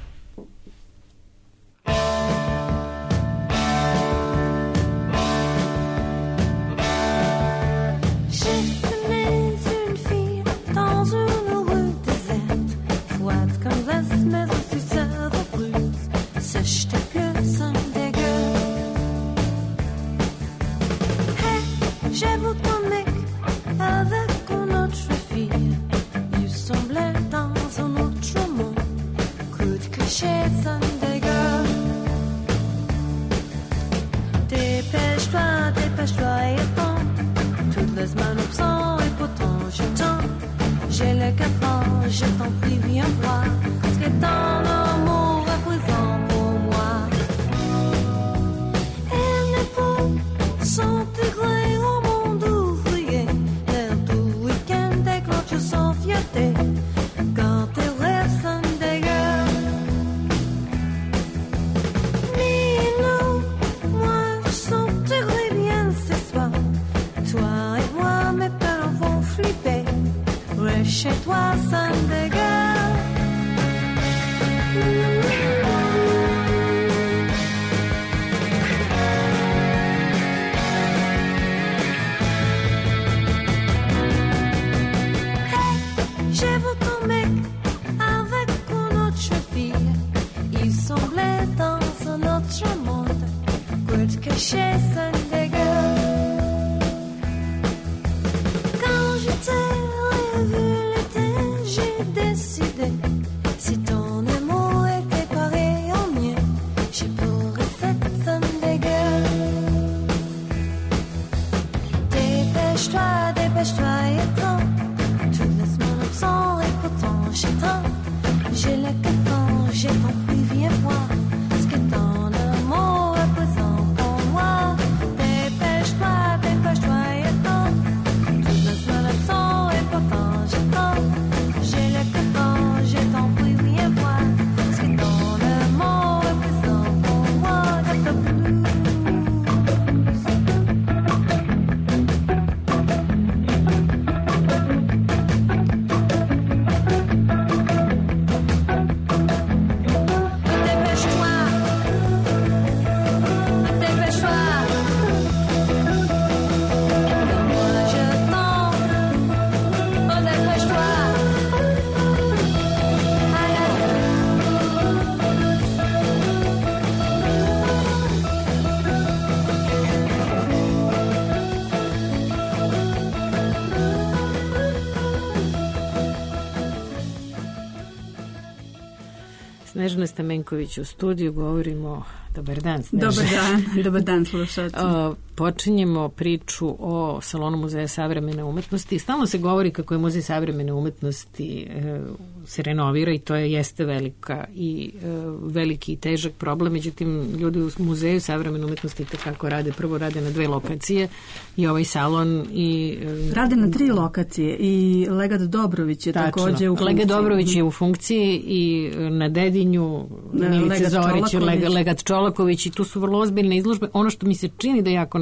Snežana Stamenković u studiju, govorimo, dobar dan Snežana. Dobar dan, dobar dan slušalci. Počinjemo priču o Salonu muzeja savremene umetnosti. Stalno se govori kako je muzej savremene umetnosti e, se renovira i to je jeste velika i e, veliki i težak problem. Međutim, ljudi u muzeju savremene umetnosti tako rade. Prvo rade na dve lokacije i ovaj salon i... E, rade na tri lokacije i Legat Dobrović je tačno. takođe u funkciji. Legat Dobrović je u funkciji i na Dedinju Milice Zorić, Legat, Legat Čolaković i tu su vrlo ozbiljne izložbe. Ono što mi se čini da je jako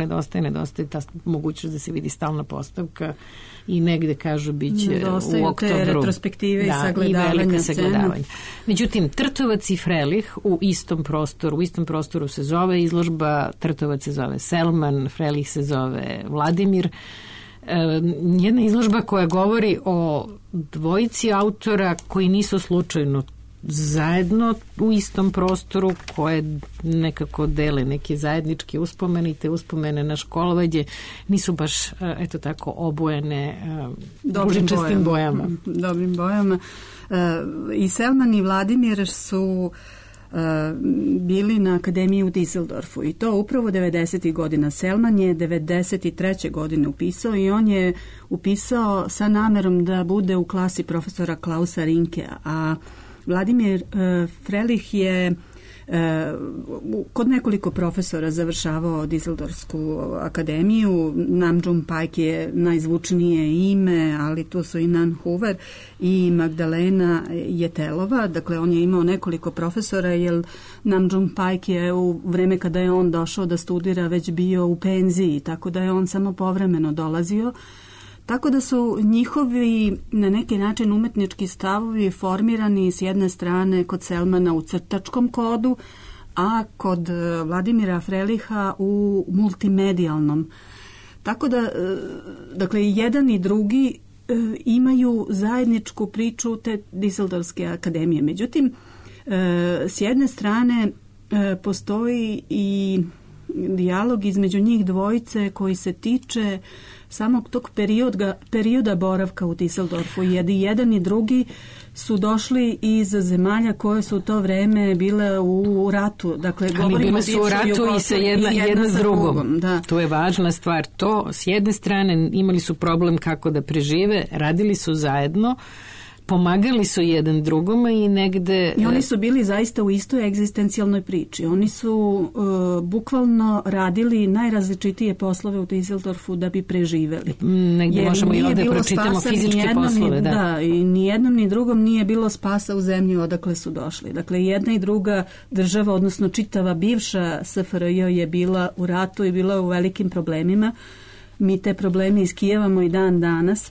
nedostaje, nedostaje ta mogućnost da se vidi stalna postavka i negde kažu bit će u oktobru. Te retrospektive da, i sagledavanja i velika scena. sagledavanja. Međutim, Trtovac i Frelih u istom prostoru, u istom prostoru se zove izložba, Trtovac se zove Selman, Frelih se zove Vladimir. Jedna izložba koja govori o dvojici autora koji nisu slučajno zajedno u istom prostoru, koje nekako dele neke zajedničke uspomene i te uspomene na školovađe nisu baš, eto tako, obojene ružičastim bojama. Dobrim bojama. I Selman i Vladimir su bili na akademiji u Düsseldorfu i to upravo devedesetih godina. Selman je devedeset treće godine upisao i on je upisao sa namerom da bude u klasi profesora Klausa Rinkea, a Vladimir uh, Frelih je uh, kod nekoliko profesora završavao Düsseldorfsku akademiju. Nam June Paik je najzvučnije ime, ali tu su i Nan Hoover i Magdalena Jetelova. Dakle, on je imao nekoliko profesora, jer Nam June Paik je u vreme kada je on došao da studira već bio u penziji, tako da je on samo povremeno dolazio. Tako da su njihovi na neki način umetnički stavovi formirani s jedne strane kod Selmana u crtačkom kodu, a kod Vladimira Freliha u multimedijalnom. Tako da, dakle, jedan i drugi imaju zajedničku priču te Düsseldorfske akademije. Međutim, s jedne strane postoji i dijalog između njih dvojice koji se tiče samog tog perioda, perioda boravka u Düsseldorfu. Jer jedan i drugi su došli iz zemalja koje su u to vreme bile u ratu. Dakle, ali bile su u ratu i sa jedna, jedna, jedna s drugom. drugom da. To je važna stvar. To, s jedne strane, imali su problem kako da prežive, radili su zajedno, pomagali su jedan drugome i negde... I oni su bili zaista u istoj egzistencijalnoj priči. Oni su uh, bukvalno radili najrazličitije poslove u Düsseldorfu da bi preživeli. Negde jer možemo i ovde pročitamo fizičke poslove. Ni, da. da, i ni jednom ni drugom nije bilo spasa u zemlji odakle su došli. Dakle, jedna i druga država, odnosno čitava bivša S F R J je bila u ratu i bila u velikim problemima. Mi te probleme iskijevamo i dan danas.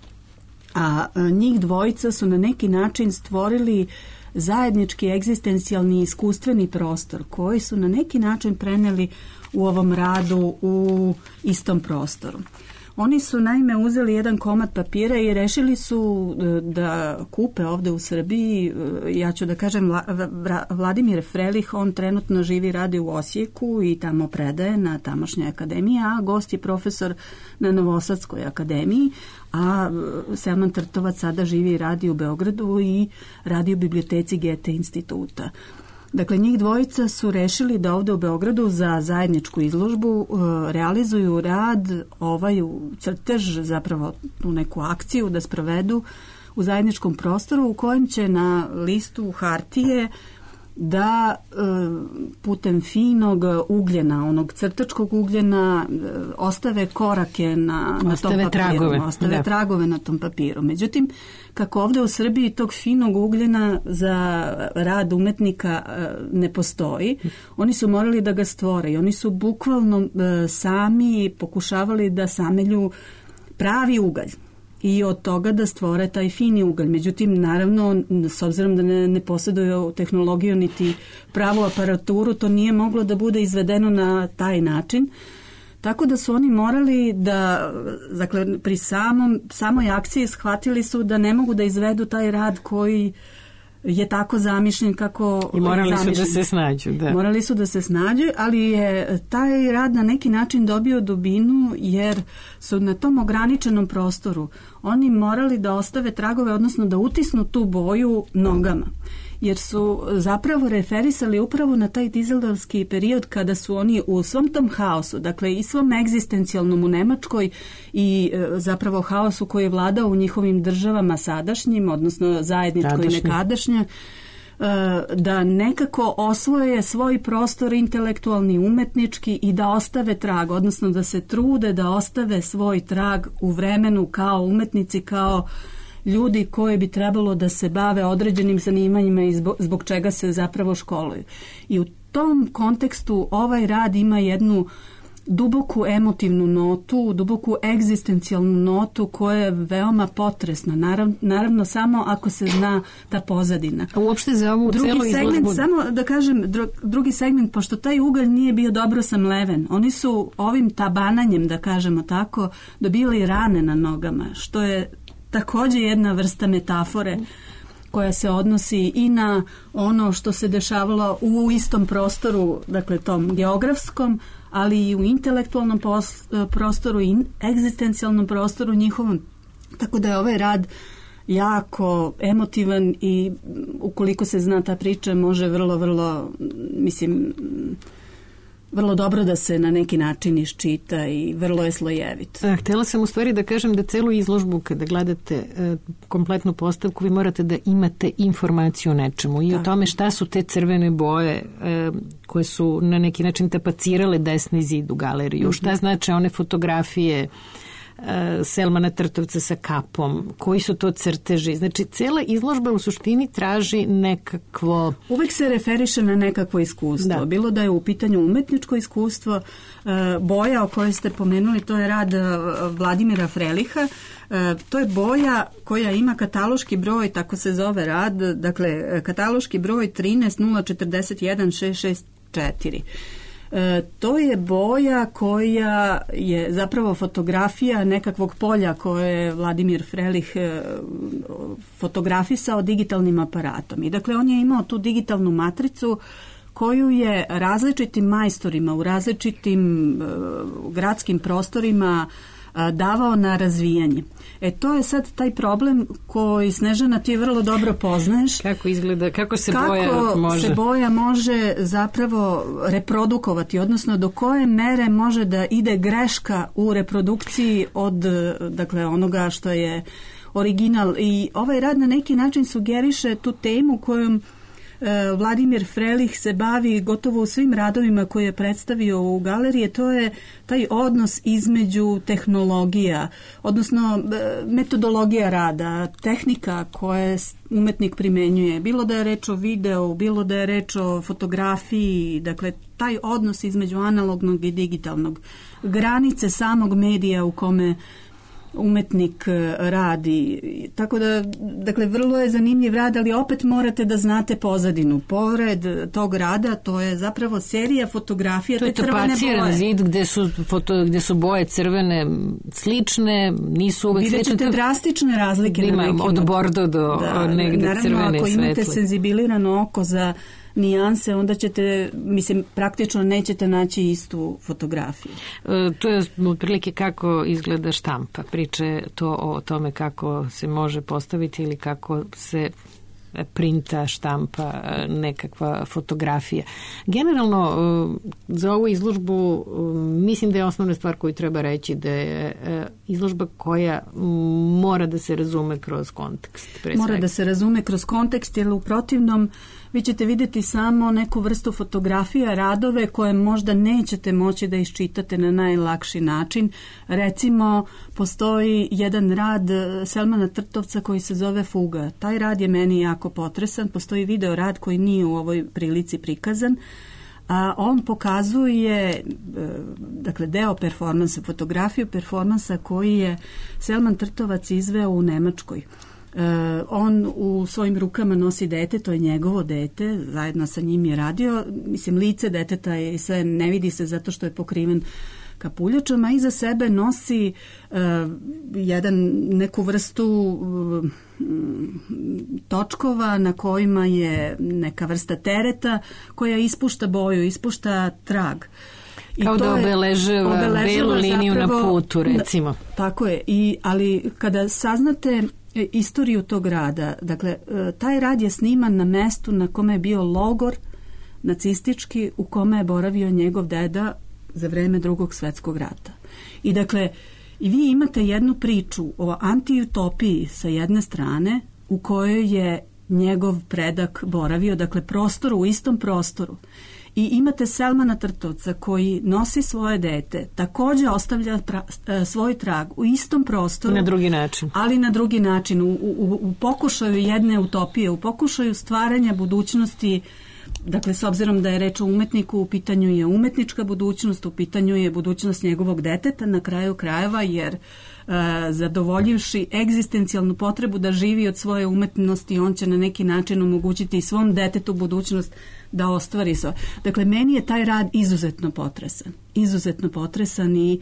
A njih dvojica su na neki način stvorili zajednički egzistencijalni iskustveni prostor koji su na neki način preneli u ovom radu u istom prostoru. Oni su naime uzeli jedan komad papira i rešili su da kupe ovde u Srbiji, ja ću da kažem, Vladimir Frelih, on trenutno živi, radi u Osijeku i tamo predaje na tamošnjoj akademiji, a gost je profesor na Novosadskoj akademiji, a Selman Trtovac sada živi i radi u Beogradu i radi u biblioteci Goethe instituta. Dakle, njih dvojica su rešili da ovde u Beogradu za zajedničku izložbu uh, realizuju rad, ovaj crtež, zapravo u neku akciju da sprovedu u zajedničkom prostoru u kojem će na listu hartije da e, putem finog ugljena, onog crtačkog ugljena, e, ostave korake na, na tom papiru. Tragove. Ostave da. tragove na tom papiru. Međutim, kako ovde u Srbiji tog finog ugljena za rad umetnika e, ne postoji, oni su morali da ga stvore i oni su bukvalno e, sami pokušavali da samelju pravi ugalj i od toga da stvore taj fini ugalj. Međutim, naravno, s obzirom da ne, ne posjeduju tehnologiju niti pravu aparaturu, to nije moglo da bude izvedeno na taj način. Tako da su oni morali da, dakle, pri samom, samoj akciji shvatili su da ne mogu da izvedu taj rad koji je tako zamišljen kako... I morali zamišljen. su da se snađu, da. Morali su da se snađu, ali je taj rad na neki način dobio dubinu jer su na tom ograničenom prostoru oni morali da ostave tragove, odnosno da utisnu tu boju nogama. Jer su zapravo referisali upravo na taj Düsseldorfski period kada su oni u svom tom haosu, dakle i svom egzistencijalnom u Nemačkoj i e, zapravo haosu koji je vladao u njihovim državama sadašnjim, odnosno zajedničkoj i nekadašnje, da nekako osvoje svoj prostor intelektualni, umetnički i da ostave trag, odnosno da se trude da ostave svoj trag u vremenu kao umetnici, kao ljudi koji bi trebalo da se bave određenim zanimanjima i zbog, zbog čega se zapravo školuju. I u tom kontekstu ovaj rad ima jednu duboku emotivnu notu, duboku egzistencijalnu notu koja je veoma potresna. Naravno, naravno samo ako se zna ta pozadina. A uopšte za ovu drugi celu segment, izložbu... samo da kažem, dru, drugi segment, pošto taj ugalj nije bio dobro samleven, oni su ovim tabananjem, da kažemo tako, dobili rane na nogama, što je takođe jedna vrsta metafore koja se odnosi i na ono što se dešavalo u istom prostoru, dakle tom geografskom, ali i u intelektualnom prostoru i egzistencijalnom prostoru njihovom. Tako da je ovaj rad jako emotivan i ukoliko se zna ta priča može vrlo, vrlo, mislim, vrlo dobro da se na neki način iščita i vrlo je slojevit. A, htjela sam u stvari da kažem da celu izložbu kada gledate e, kompletnu postavku vi morate da imate informaciju o nečemu i tako. O tome šta su te crvene boje e, koje su na neki način tapacirale desni zid u galeriju, mm-hmm. šta znače one fotografije Selmana Trtovca sa kapom, koji su to crteži. Znači, cela izložba u suštini traži nekakvo... Uvek se referiše na nekakvo iskustvo. Da. Bilo da je u pitanju umetničko iskustvo, boja o kojoj ste pomenuli, to je rad Vladimira Freliha. To je boja koja ima kataloški broj, tako se zove rad, dakle, kataloški broj trinaest nula četrdeset jedan šest šest četiri. E, to je boja koja je zapravo fotografija nekakvog polja koje je Vladimir Frelih e, fotografisao digitalnim aparatom. I dakle on je imao tu digitalnu matricu koju je različitim majstorima u različitim e, gradskim prostorima e, davao na razvijanje. E to je sad taj problem koji, Snežana, ti vrlo dobro poznaješ. Kako izgleda, kako se kako boja može? Kako se boja može zapravo reprodukovati, odnosno do koje mere može da ide greška u reprodukciji od, dakle, onoga što je original. I ovaj rad na neki način sugeriše tu temu kojom Vladimir Frelih se bavi gotovo u svim radovima koje je predstavio u galeriji, to je taj odnos između tehnologija, odnosno metodologija rada, tehnika koje umetnik primenjuje, bilo da je reč o videu, bilo da je reč o fotografiji, dakle taj odnos između analognog i digitalnog, granice samog medija u kome umetnik radi. Tako da, dakle, vrlo je zanimljiv rad, ali opet morate da znate pozadinu. Pored tog rada, to je zapravo serija fotografija te crvene boje. To je tapaciran zid gde su, foto, gde su boje crvene slične, nisu uvek slične. Vidjet ćete drastične razlike. Ima na nekim, od bordo do da, negde naravno, crvene i ako svetle. imate senzibilirano oko za nijanse, onda ćete, mislim, praktično nećete naći istu fotografiju. E, to je otprilike kako izgleda štampa. Priče to o tome kako se može postaviti ili kako se printa, štampa, nekakva fotografija. Generalno, za ovu izložbu mislim da je osnovna stvar koju treba reći da je izložba koja mora da se razume kroz kontekst. Mora svega. da se razume kroz kontekst, jer u protivnom vi ćete vidjeti samo neku vrstu fotografija, radove koje možda nećete moći da iščitate na najlakši način. Recimo, postoji jedan rad Selmana Trtovca koji se zove Fuga. Taj rad je meni jako potresan. Postoji video rad koji nije u ovoj prilici prikazan. A on pokazuje, dakle, deo performansa, fotografiju performansa koji je Selman Trtovac izveo u Nemačkoj. Uh, on u svojim rukama nosi dete, to je njegovo dete, zajedno sa njim je radio, mislim, lice deteta je sve, ne vidi se zato što je pokriven kapuljačom, a iza sebe nosi uh, jedan, neku vrstu uh, točkova na kojima je neka vrsta tereta koja ispušta boju, ispušta trag. I kao da obeležava, obeležava belu liniju zapravo, na putu, recimo. Da, tako je, i, ali kada saznate istoriju tog rada, dakle, taj rad je sniman na mestu na kome je bio logor nacistički u kome je boravio njegov deda za vreme Drugog svjetskog rata. I dakle, i vi imate jednu priču o antiutopiji sa jedne strane u kojoj je njegov predak boravio, dakle prostor u istom prostoru. I imate Selmana Trtovca koji nosi svoje dete, također ostavlja pra, svoj trag u istom prostoru. Na drugi način. Ali na drugi način, u, u, u pokušaju jedne utopije, u pokušaju stvaranja budućnosti dakle, s obzirom da je reč o umetniku, u pitanju je umetnička budućnost, u pitanju je budućnost njegovog deteta na kraju krajeva, jer uh, zadovoljivši egzistencijalnu potrebu da živi od svoje umetnosti, on će na neki način omogućiti i svom detetu budućnost da ostvari svoje. Dakle, meni je taj rad izuzetno potresan. Izuzetno potresan i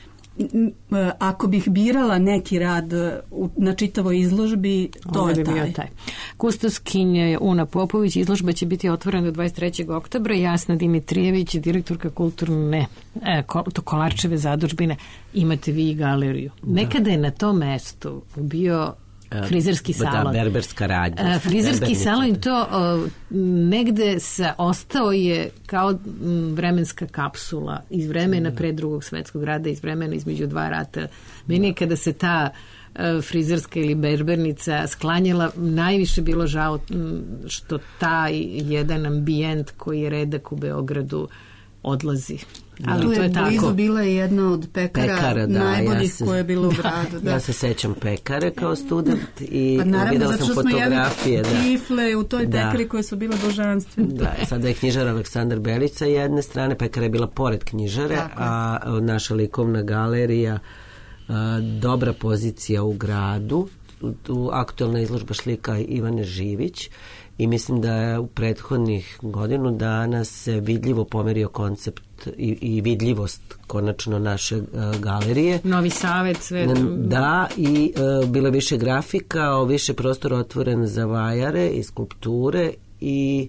ako bih birala neki rad na čitavoj izložbi, to Ovo je bi taj. bio taj. Kustoskinja je Una Popović, izložba će biti otvorena do dvadeset trećeg oktobra. Jasna Dimitrijević, direktorka kulturne e, ko, to Kolarčeve zadužbine. Imate vi i galeriju. Da. Nekada je na tom mestu bio frizerski salon. Da, berberska radnja. Frizerski salon i to o, negde se ostao je kao m, vremenska kapsula iz vremena pre drugog svetskog rata, iz vremena između dva rata. Meni je kada se ta e, frizerska ili berbernica sklanjala, najviše bilo žao m, što taj jedan ambijent koji je redak u Beogradu odlazi. Ali tu to je je tako. Blizu bila je jedna od pekara, Pekara, da, najboljih ja se, koje je bilo u gradu. Da. Ja se sećam Pekare kao student i pa naravno, videla sam fotografije. Da. Kifle u toj da. pekari koje su bile božanstvene. Da, sada je knjižar Aleksandar Belić sa jedne strane, Pekara je bila pored knjižare, tako, a naša likovna galerija, a, dobra pozicija u gradu, tu aktualna izložba šlika Ivane Živić. I mislim da je u prethodnih godinu dana se vidljivo pomerio koncept i, i vidljivost konačno naše uh, galerije. Novi Savet, sve. Da, i uh, bilo više grafika, više prostora otvoren za vajare i skulpture i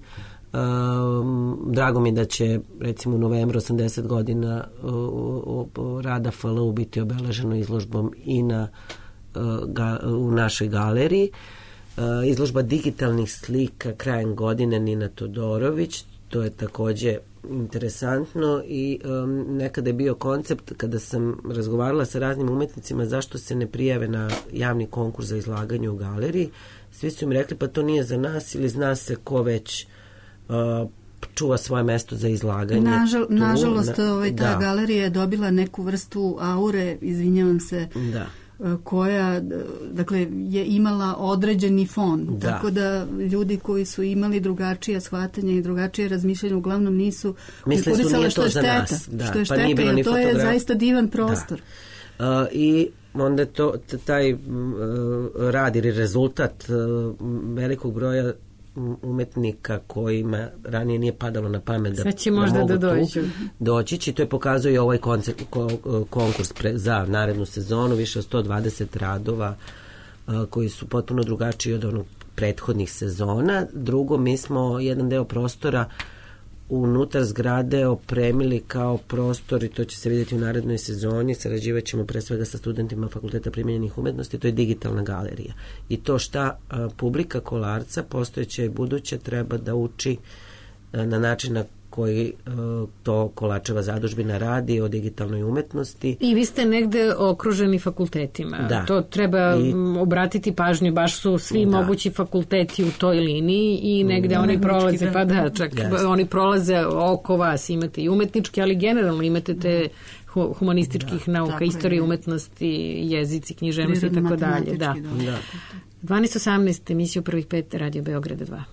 um, drago mi da će recimo u novembru osamdeset godina uh, uh, rada F L U biti obeleženo izložbom i na, uh, ga, u našoj galeriji. Uh, izložba digitalnih slika krajem godine Nina Todorović, to je takođe interesantno i um, nekada je bio koncept kada sam razgovarala sa raznim umetnicima zašto se ne prijave na javni konkurs za izlaganje u galeriji. Svi su im rekli pa to nije za nas ili zna se ko već uh, čuva svoje mesto za izlaganje. Nažal, tu, nažalost, na, ovaj, ta da. galerija je dobila neku vrstu aure, izvinjavam se, da. koja, dakle, je imala određeni fon. Da. Tako da ljudi koji su imali drugačije shvatanje i drugačije razmišljanje uglavnom nisu konkurisali, što je šteta. Da, što je pa šteta, jer to fotograf. je zaista divan prostor. Da. Uh, I onda to, taj uh, rad ili rezultat uh, velikog broja umetnika kojima ranije nije padalo na pamet da, sve će da možda mogu da dođu. doći će. To je pokazuje ovaj koncept, ko, konkurs pre, za narednu sezonu, više od sto dvadeset radova a, koji su potpuno drugačiji od onog prethodnih sezona. Drugo, mi smo jedan deo prostora unutar zgrade opremili kao prostor i to će se vidjeti u narednoj sezoni. Sarađivat ćemo pre svega sa studentima Fakulteta primenjenih umetnosti, to je digitalna galerija. I to šta a, publika Kolarca, postojeća i buduća, treba da uči a, na način na koji a, to Kolarčeva zadužbina radi o digitalnoj umetnosti. I vi ste negde okruženi fakultetima. Da. To treba I, obratiti pažnju, baš su svi da. mogući fakulteti u toj liniji i negde da. oni prolaze, da. pa da, čak yes. oni prolaze oko vas, imate i umetnički, ali generalno imate te humanističkih da. nauka, tako istorije, je. umetnosti, jezici, književnosti i tako dalje. Da. Da. dvanaest osamnaest emisiju prvih pet Radio Beograda dva.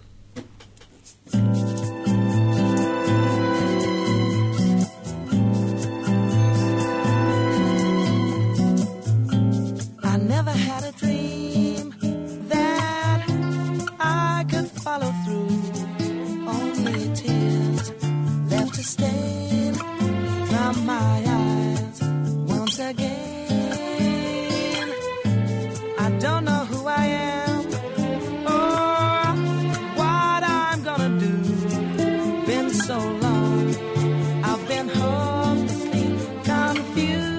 I never had a dream that I could follow through. Only tears left to stain from my eyes once again. I don't know who I am or what I'm gonna do. Been so long, I've been hopelessly confused.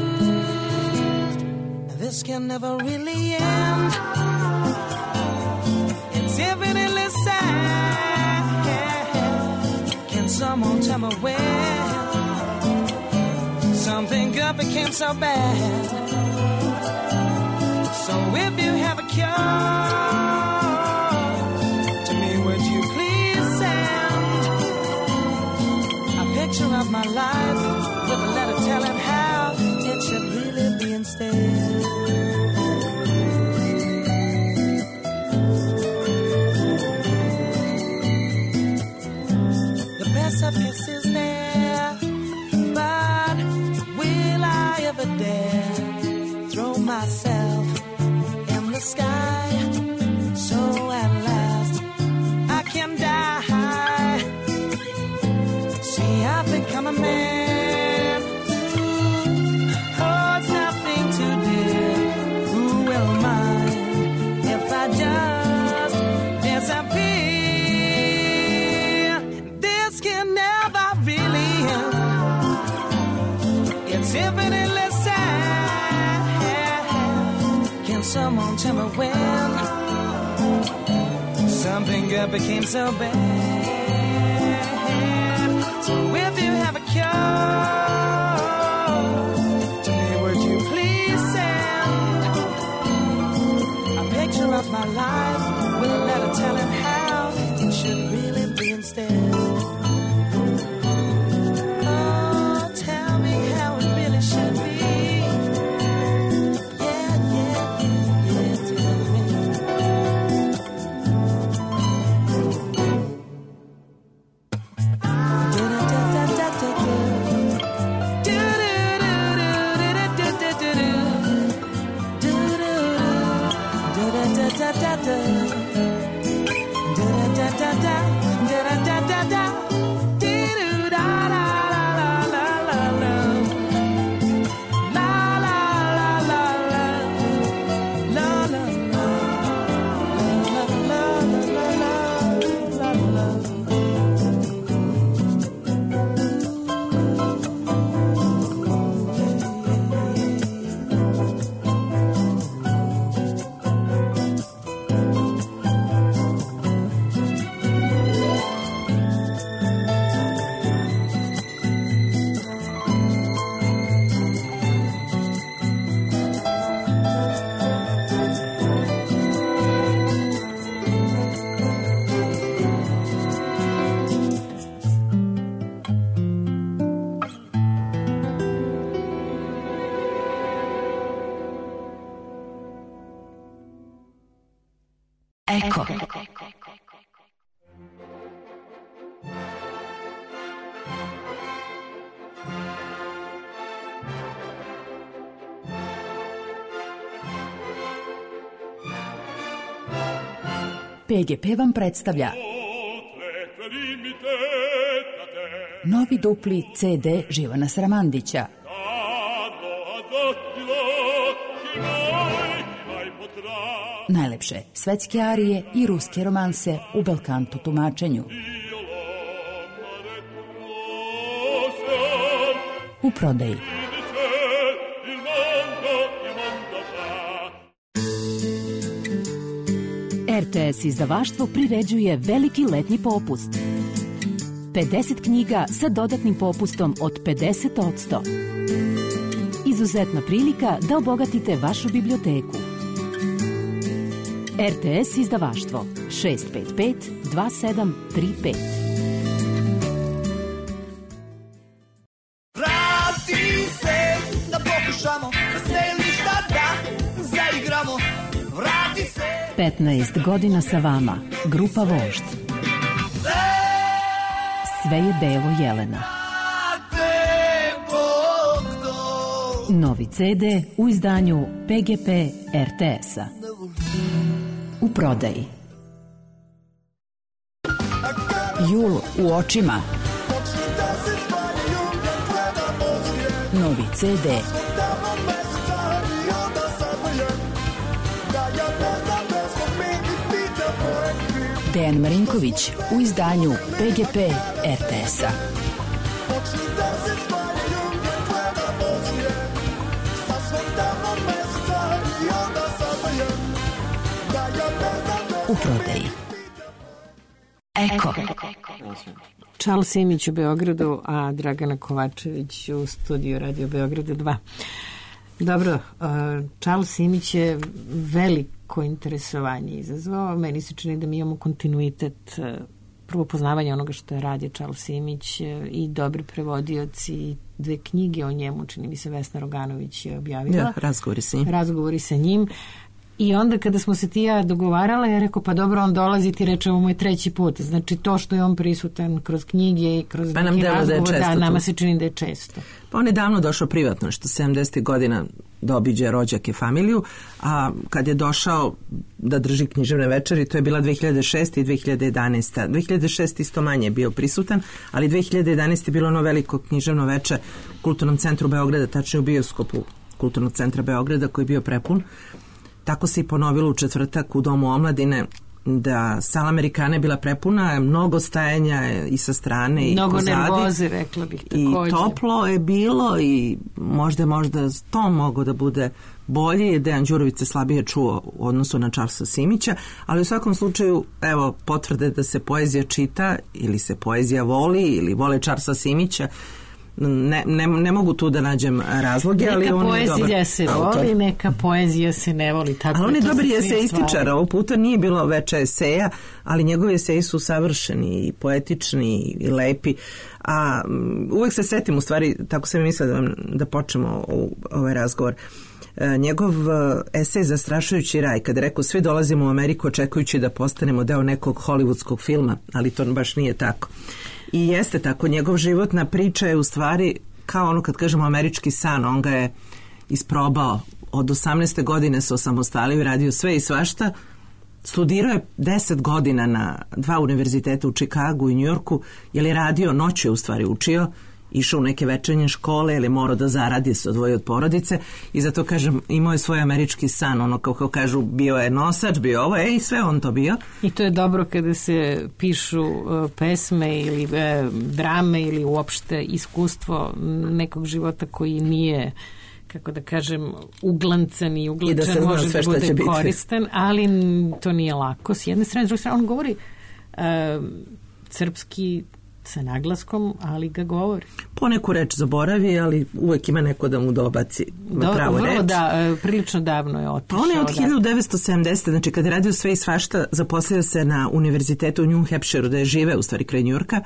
This can never really end. It's infinitely sad. Can someone tell me where something good became so bad? So if you have a cure to me, would you please send a picture of my life with a letter telling how it should really be instead? infinitely sad. Can someone tell me when something good became so bad? So if you have a cure to me, would you please send a picture of my life with a letter telling how it should really be instead? Oh, tell me how it really should be. Yeah, yeah, yeah, yeah, tell me. Eko. P G P vam predstavlja novi dupli C D Živana Sramandića. Najlepše svetske arije i ruske romanse u belkanto tumačenju. U prodaji. R T S izdavaštvo priređuje veliki letnji popust. pedeset knjiga sa dodatnim popustom od pedeset posto. Izuzetna prilika da obogatite vašu biblioteku. R T S izdavaštvo šest pet pet dva sedam tri pet. Vrati se da pokušamo, da se ništa da zaigramo. Vrati se. petnaest godina sa vama, grupa Vožd. Sve je belo Jelena. Novi C D u izdanju P G P R T S-a. U prodaji. Jul u očima. Novi C D. Dejan Marinković u izdanju P G P R T S-a. U prodaji. Eko. Charles Simić u Beogradu, a Dragana Kovačević u studiju Radio Beograda dva. Dobro, Charles Simić je veliko interesovanje izazvao. Meni se čini da mi imamo kontinuitet, prvo poznavanje onoga što je radio Charles Simić i dobri prevodioci i dve knjige o njemu, čini mi se Vesna Roganović je objavila. Ja, razgovori sa njim. Razgovori sa njim. I onda kada smo se ti ja dogovarala, ja rekao, pa dobro, on dolazi, ti reče, ovo je treći put. Znači, to što je on prisutan kroz knjige i kroz pa neki razgovor, da, da, nama se čini da je često. Pa on je davno došao privatno, što sedamdesetih godina da obiđe rođake familiju, a kad je došao da drži književne večeri, to je bila dve hiljade šeste i dve hiljade jedanaeste. dve hiljade šeste isto manje je bio prisutan, ali dve hiljade jedanaeste je bilo ono veliko književno veče u Kulturnom centru Beograda, tačnije u bioskopu Kulturnog centra Beograda koji je bio prepun. Tako se i ponovilo u četvrtak u Domu omladine da sala Amerikana je bila prepuna, mnogo stajanja i sa strane i mnogo pozadi. Mnogo nervoze, rekla bih takođe. I toplo je bilo i možda možda to mogo da bude bolje. Dejan Đurović se slabije čuo u odnosu na Charlesa Simića, ali u svakom slučaju, evo, potvrde da se poezija čita ili se poezija voli ili vole Charlesa Simića. Ne, ne, ne mogu tu da nađem razloge, neka ali on je dobar. Neka poezija se voli, neka poezija se ne voli. Tako ali on je dobar esejističar, stvari. Ovog puta nije bilo veća eseja, ali njegovi eseji su savršeni i poetični i lepi. A um, uvek se setim, u stvari, tako sam mislila da, vam, da počnemo u, ovaj razgovor. E, njegov esej Zastrašujući raj, kada je rekao svi dolazimo u Ameriku očekujući da postanemo deo nekog hollywoodskog filma, ali to baš nije tako. I jeste tako, njegov životna priča je u stvari kao ono kad kažemo američki san, on ga je isprobao. Od osamnaeste godine se osamostalio i radio sve i svašta. Studirao je deset godina na dva univerziteta u Čikagu i Njujorku, jer je radio, noću je u stvari učio, išao u neke večernje škole, jer je morao da zaradi, se odvoji od porodice i zato kažem, imao je svoj američki san, ono kao, kao kažu, bio je nosač, bio ovo, ej, sve on to bio. I to je dobro kada se pišu uh, pesme ili uh, drame ili uopšte iskustvo nekog života koji nije, kako da kažem, uglancan i uglančan, da može da bude koristan, biti. Ali to nije lako. S jedne strane, s druge strane, on govori uh, srpski sa naglaskom, ali ga govori. Poneku reč zaboravi, ali uvek ima neko da mu dobaci Do, pravo vrlo reč. Da, prilično davno je otišao. Pa on je od hiljadu devetsto sedamdesete. znači kad je radio sve i svašta, zaposlio se na univerzitetu u New Hampshireu, da je žive u stvari kraj Njujorka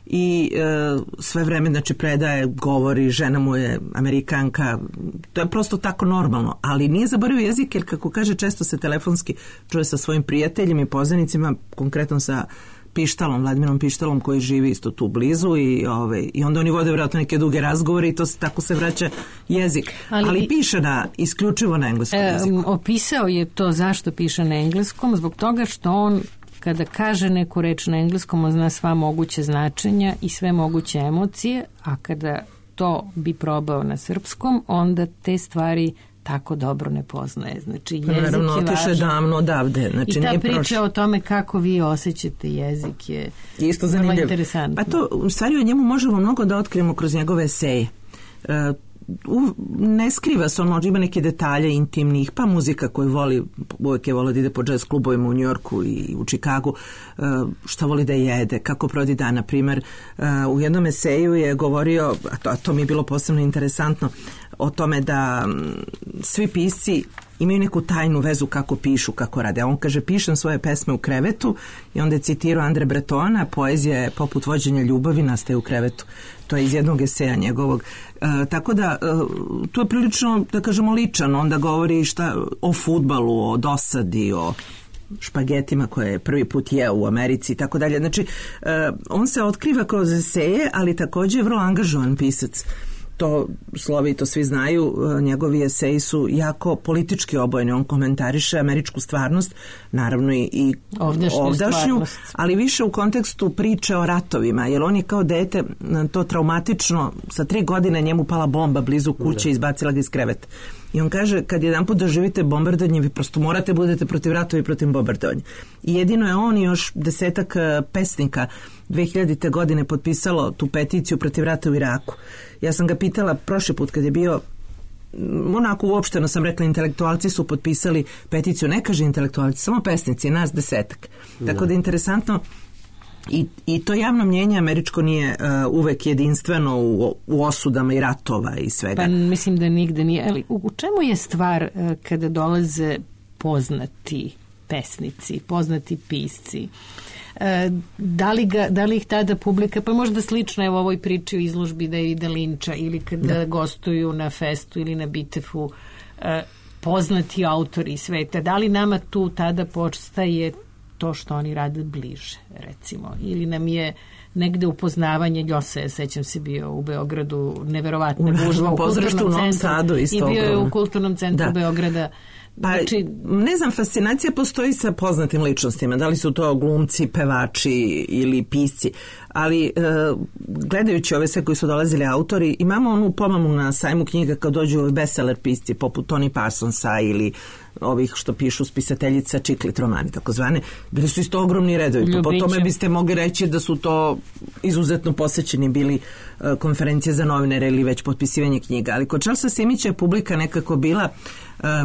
i e, sve vreme znači predaje, govori, žena mu je Amerikanka, to je prosto tako normalno, ali nije zaboravio jezik, jer kako kaže, često se telefonski čuje sa svojim prijateljima i poznanicima, konkretno sa Pištalom, Vladimirom Pištalom, koji živi isto tu blizu i, ove, i onda oni vode vjerojatno neke duge razgovore i to se, tako se vraća jezik. Ali, ali piše na, isključivo na engleskom jeziku. E, opisao je to zašto piše na engleskom, zbog toga što on kada kaže neku reč na engleskom, on zna sva moguće značenja i sve moguće emocije, a kada to bi probao na srpskom, onda te stvari tako dobro ne poznaje. Znači, jezik je važan. Naravno, otiše davno odavde. Znači, i ta priča prošlo. O tome kako vi osjećate jezik je isto zanimljivo. Interesantno. Pa to, u stvari, o njemu možemo mnogo da otkrijemo kroz njegove eseje. Uh, u, ne skriva se, on možda ima neke detalje intimnih, pa muzika koju voli, uvijek je volio da ide po jazz klubovima u Njujorku i u Čikagu, uh, šta voli da jede, kako prodi dan, na primer. Uh, u jednom eseju je govorio, a to, a to mi je bilo posebno interesantno, o tome da m, svi pisci imaju neku tajnu vezu kako pišu, kako rade. A on kaže, pišem svoje pesme u krevetu i onda je citirao Andre Bretona, poezija je poput vođenja ljubavi, nastaje u krevetu. To je iz jednog eseja njegovog. E, tako da, e, tu je prilično, da kažemo, ličan. Onda govori šta o fudbalu, o dosadi, o špagetima koje je prvi put jeo u Americi i tako dalje. Znači, e, on se otkriva kroz eseje, ali također je vrlo angažovan pisac. To slovi, to svi znaju, njegovi eseji su jako politički obojeni, on komentariše američku stvarnost, naravno i, i ovdašnju, ovdašnju ali više u kontekstu priče o ratovima, jer on je kao dete to traumatično, sa tri godine njemu pala bomba blizu kuće i izbacila ga iz kreveta. I on kaže, kad jedan put doživite bombardovanje, vi prosto morate budete protiv ratova i protiv bombardovanja. I jedino je on i još desetak pesnika dve hiljadite godine potpisalo tu peticiju protiv rata u Iraku. Ja sam ga pitala prošli put kad je bio, onako uopšteno sam rekla, intelektualci su potpisali peticiju, ne kaže intelektualci, samo pesnici, nas desetak. Da. Tako da je interesantno. I, I to javno mnjenje američko nije uh, uvek jedinstveno u, u osudama i ratova i svega. Pa mislim da nigde nije. Ali u, u čemu je stvar uh, kada dolaze poznati pesnici, poznati pisci? Uh, da, li ga, da li ih tada publika, pa možda slično je u ovoj priči o izložbi Davida Linča ili kada da. gostuju na festu ili na Bitefu uh, poznati autori sveta. Da li nama tu tada postaje to što oni rade bliže, recimo, ili nam je negde upoznavanje Ljose, sećam se, bio u Beogradu, neverovatna gužva u kulturnom centru Sadu, isto i bio je u kulturnom centru da. Beograda Pa, znači, ne znam, fascinacija postoji sa poznatim ličnostima, da li su to glumci, pevači ili pisci, ali e, gledajući ove sve koji su dolazili autori, imamo onu pomamu na sajmu knjiga kad dođu bestseller pisci poput Tony Parsonsa ili ovih što pišu spisateljica čiklit romani, takozvane, bili su isto ogromni redovi. Pa po tome biste mogli reći da su to izuzetno posećeni bili e, konferencije za novinare ili već potpisivanje knjiga. Ali kod Charlesa Simića je publika nekako bila... E,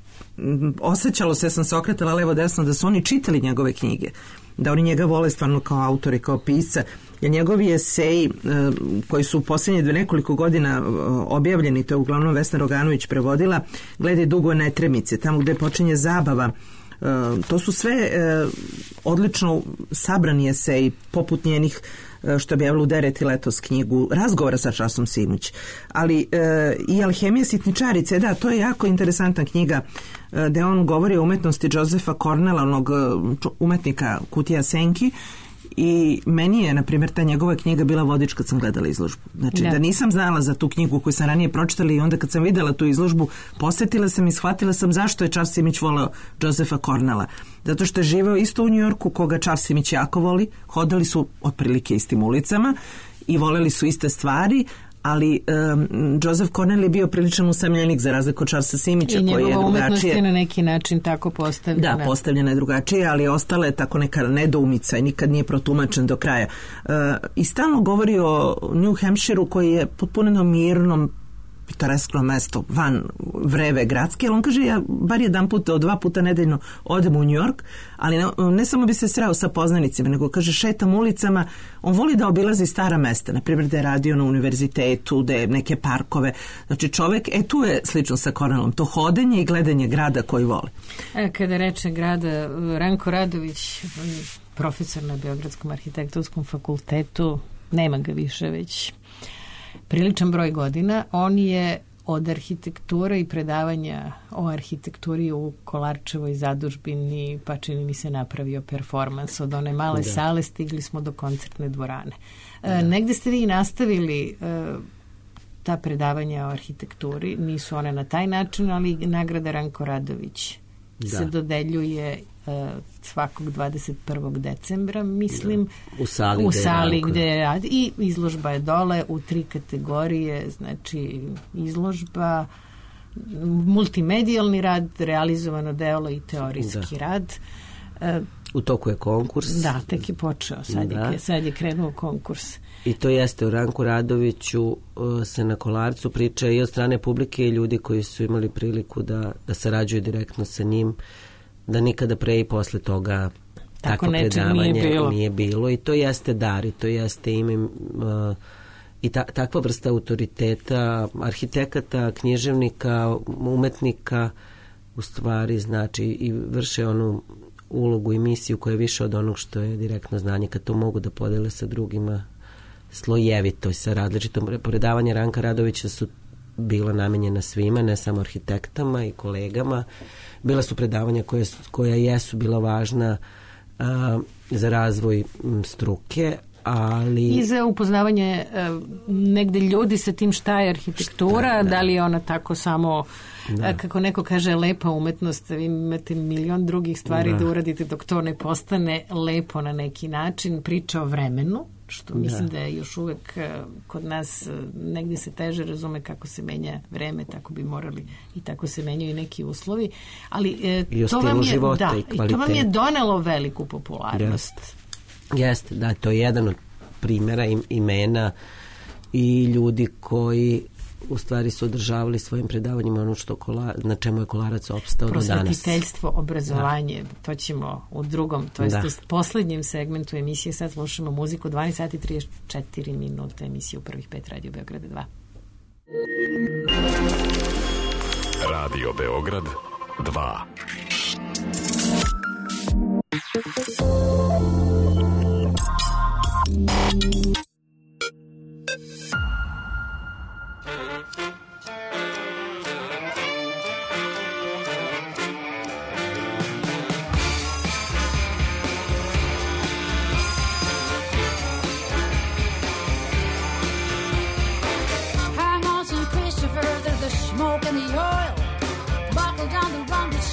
osjećalo se, sam se okretala levo desno, da su oni čitali njegove knjige, da oni njega vole stvarno kao autor i kao pisca, jer njegovi eseji koji su u posljednje dve nekoliko godina objavljeni, to je uglavnom Vesna Roganović prevodila, Gledaj dugo ne tremice, tamo gde počinje zabava, to su sve odlično sabrani eseji poput njenih, što je objavila u Dereti letos knjigu razgovora sa Charlesom Simić. Ali e, i Alhemija sitničarice, da, to je jako interesantna knjiga e, gde on govori o umetnosti Josepha Cornella, onog umetnika Kutija Senki, i meni je, na primjer, ta njegova knjiga bila vodič kad sam gledala izložbu. Znači, da, da nisam znala za tu knjigu koju sam ranije pročitala i onda kad sam videla tu izložbu, posjetila sam i shvatila sam zašto je Charles Simić voleo Josepha Cornella. Zato što je živeo isto u Njujorku, koga Charles Simić jako voli, hodali su otprilike istim ulicama i voleli su iste stvari, ali um, Joseph Cornell je bio priličan usamljenik za razliku od Charlesa Simića, koji je drugačije. I njegova umetnost je na neki način tako postavljena. Da, postavljena je drugačije, ali ostala je tako neka nedoumica i nikad nije protumačen do kraja. Uh, I stalno govori o New Hampshireu koji je potpuno mirnom, pitoreskno mesto van vreve gradske, ali on kaže, ja bar jedan put, od dva puta nedeljno odem u New York, ali ne, ne samo bi se sreo sa poznanicima, nego kaže, šetam ulicama, on voli da obilazi stara mesta, na primjer da je radio na univerzitetu, da je neke parkove, znači čovek, e tu je slično sa Cornellom, to hodenje i gledanje grada koji voli. E, kada reče grada, Ranko Radović, profesor na Beogradskom arhitektonskom fakultetu, nema ga više već priličan broj godina, on je od arhitekture i predavanja o arhitekturi u Kolarčevoj zadužbini, pa čini mi se napravio performans od one male da. sale, stigli smo do koncertne dvorane. Da. E, negde ste vi nastavili e, ta predavanja o arhitekturi, nisu one na taj način, ali nagrada Ranko Radović da. se dodeljuje svakog dvadeset prvog decembra, mislim, da. u sali, u sali gde je radi i izložba je dole u tri kategorije, znači izložba, multimedijalni rad, realizovano delo i teorijski da. rad. U toku je konkurs. Da, tek je počeo, sad, da. je, sad je krenuo konkurs. I to jeste, u Ranku Radoviću se na Kolarcu priča i od strane publike i ljudi koji su imali priliku da, da sarađuju direktno sa njim, da nikada pre i posle toga tako predavanje nije bilo. nije bilo i to jeste dar i to jeste ime uh, i ta, takva vrsta autoriteta arhitekata, književnika, umetnika u stvari znači i vrše onu ulogu i misiju koja je više od onog što je direktno znanje, kad to mogu da podele sa drugima slojevito i sa različitom. Predavanja Ranka Radovića su bila namenjena svima, ne samo arhitektama i kolegama. Bila su predavanja koje, koja jesu bila važna a, za razvoj m, struke, ali... I za upoznavanje a, negde ljudi sa tim šta je arhitektura, šta, da. da li je ona tako samo, a, kako neko kaže, lepa umetnost, vi imate milion drugih stvari da. da uradite dok to ne postane lepo na neki način, priča o vremenu, što mislim da. da je još uvek kod nas negdje se teže razume kako se menja vreme, tako bi morali i tako se menjaju i neki uslovi, ali e, to, vam je, da, i to vam je donelo veliku popularnost. Jeste, Jest, da, to je jedan od primjera imena i ljudi koji u stvari su održavali svojim predavanjima ono što kola, na čemu je Kolarac opstao do danas. Prosvetiteljstvo, obrazovanje, da. to ćemo u drugom, to jest da. u poslednjem segmentu emisije. Sad slušamo muziku, dvanaest sati i trideset četiri minuta emisije u prvih pet Radio Beograda dva. Radio Beograd dva. Smoke and the oil, buckle down the run,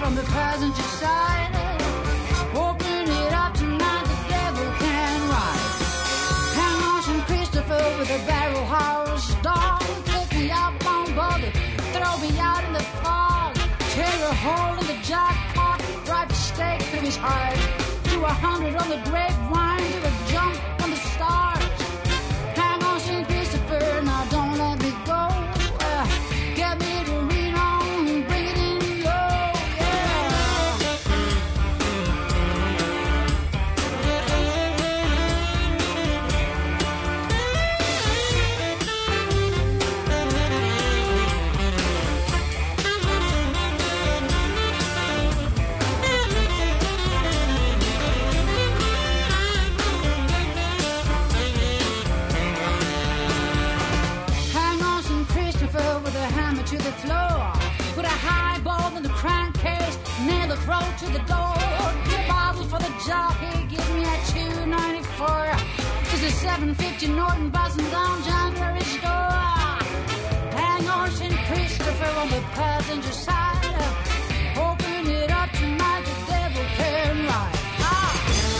on the passenger side. Open it up tonight, the devil can ride. Hang on, Saint Christopher with a barrel horse dog. Take me up on board, throw me out in the fog. Tear a hole in the jackpot, drive the stake through his heart. Do a hundred on the grapevine, do a jump on the stars. Hang on, Saint Christopher, now don't let me go. Uh, get me to Reno and bring it in low, yeah. To the floor, put a high ball in the crankcase, nail the throat to the door. Get a bottle for the jockey, give me a two ninety-four. This is seven fifty Norton buzzing down January's door. Hang on, Saint Christopher on the passenger side. Open it up tonight, the devil can ride. Ah.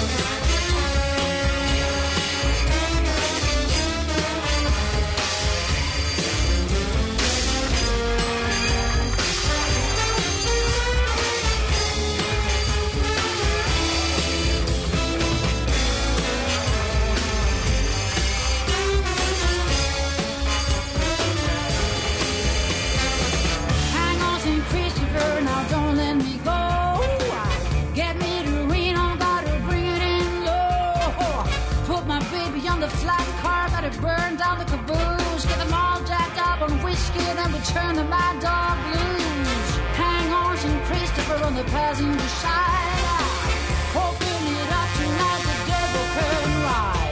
Now don't let me go. Get me to Reno, gotta bring it in low. Put my baby on the flat car, gotta burn down the caboose. Get them all jacked up on whiskey, then we turn the mad dog blues. Hang on, Saint Christopher on the passenger side. Open it up tonight, the devil can ride.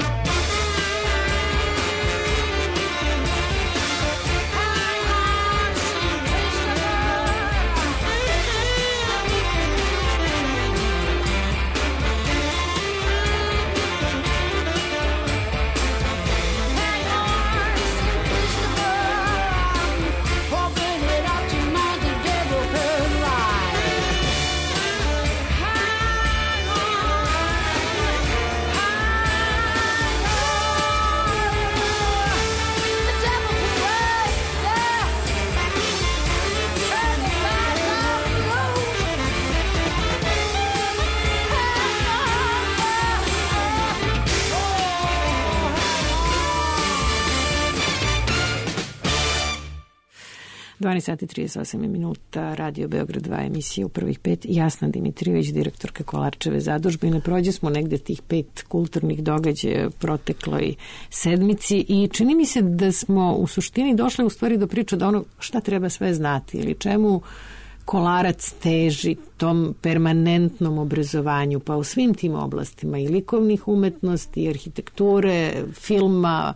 dvanaest sati i trideset osam minuta, Radio Beograd dva, emisija u prvih pet. Jasna Dimitrijević, direktorka Kolarčeve zadužbine. Prođe smo negde tih pet kulturnih događaja protekloj sedmici i čini mi se da smo u suštini došli u stvari do priče da ono šta treba sve znati ili čemu Kolarac teži tom permanentnom obrazovanju, pa u svim tim oblastima i likovnih umetnosti, i arhitekture, filma,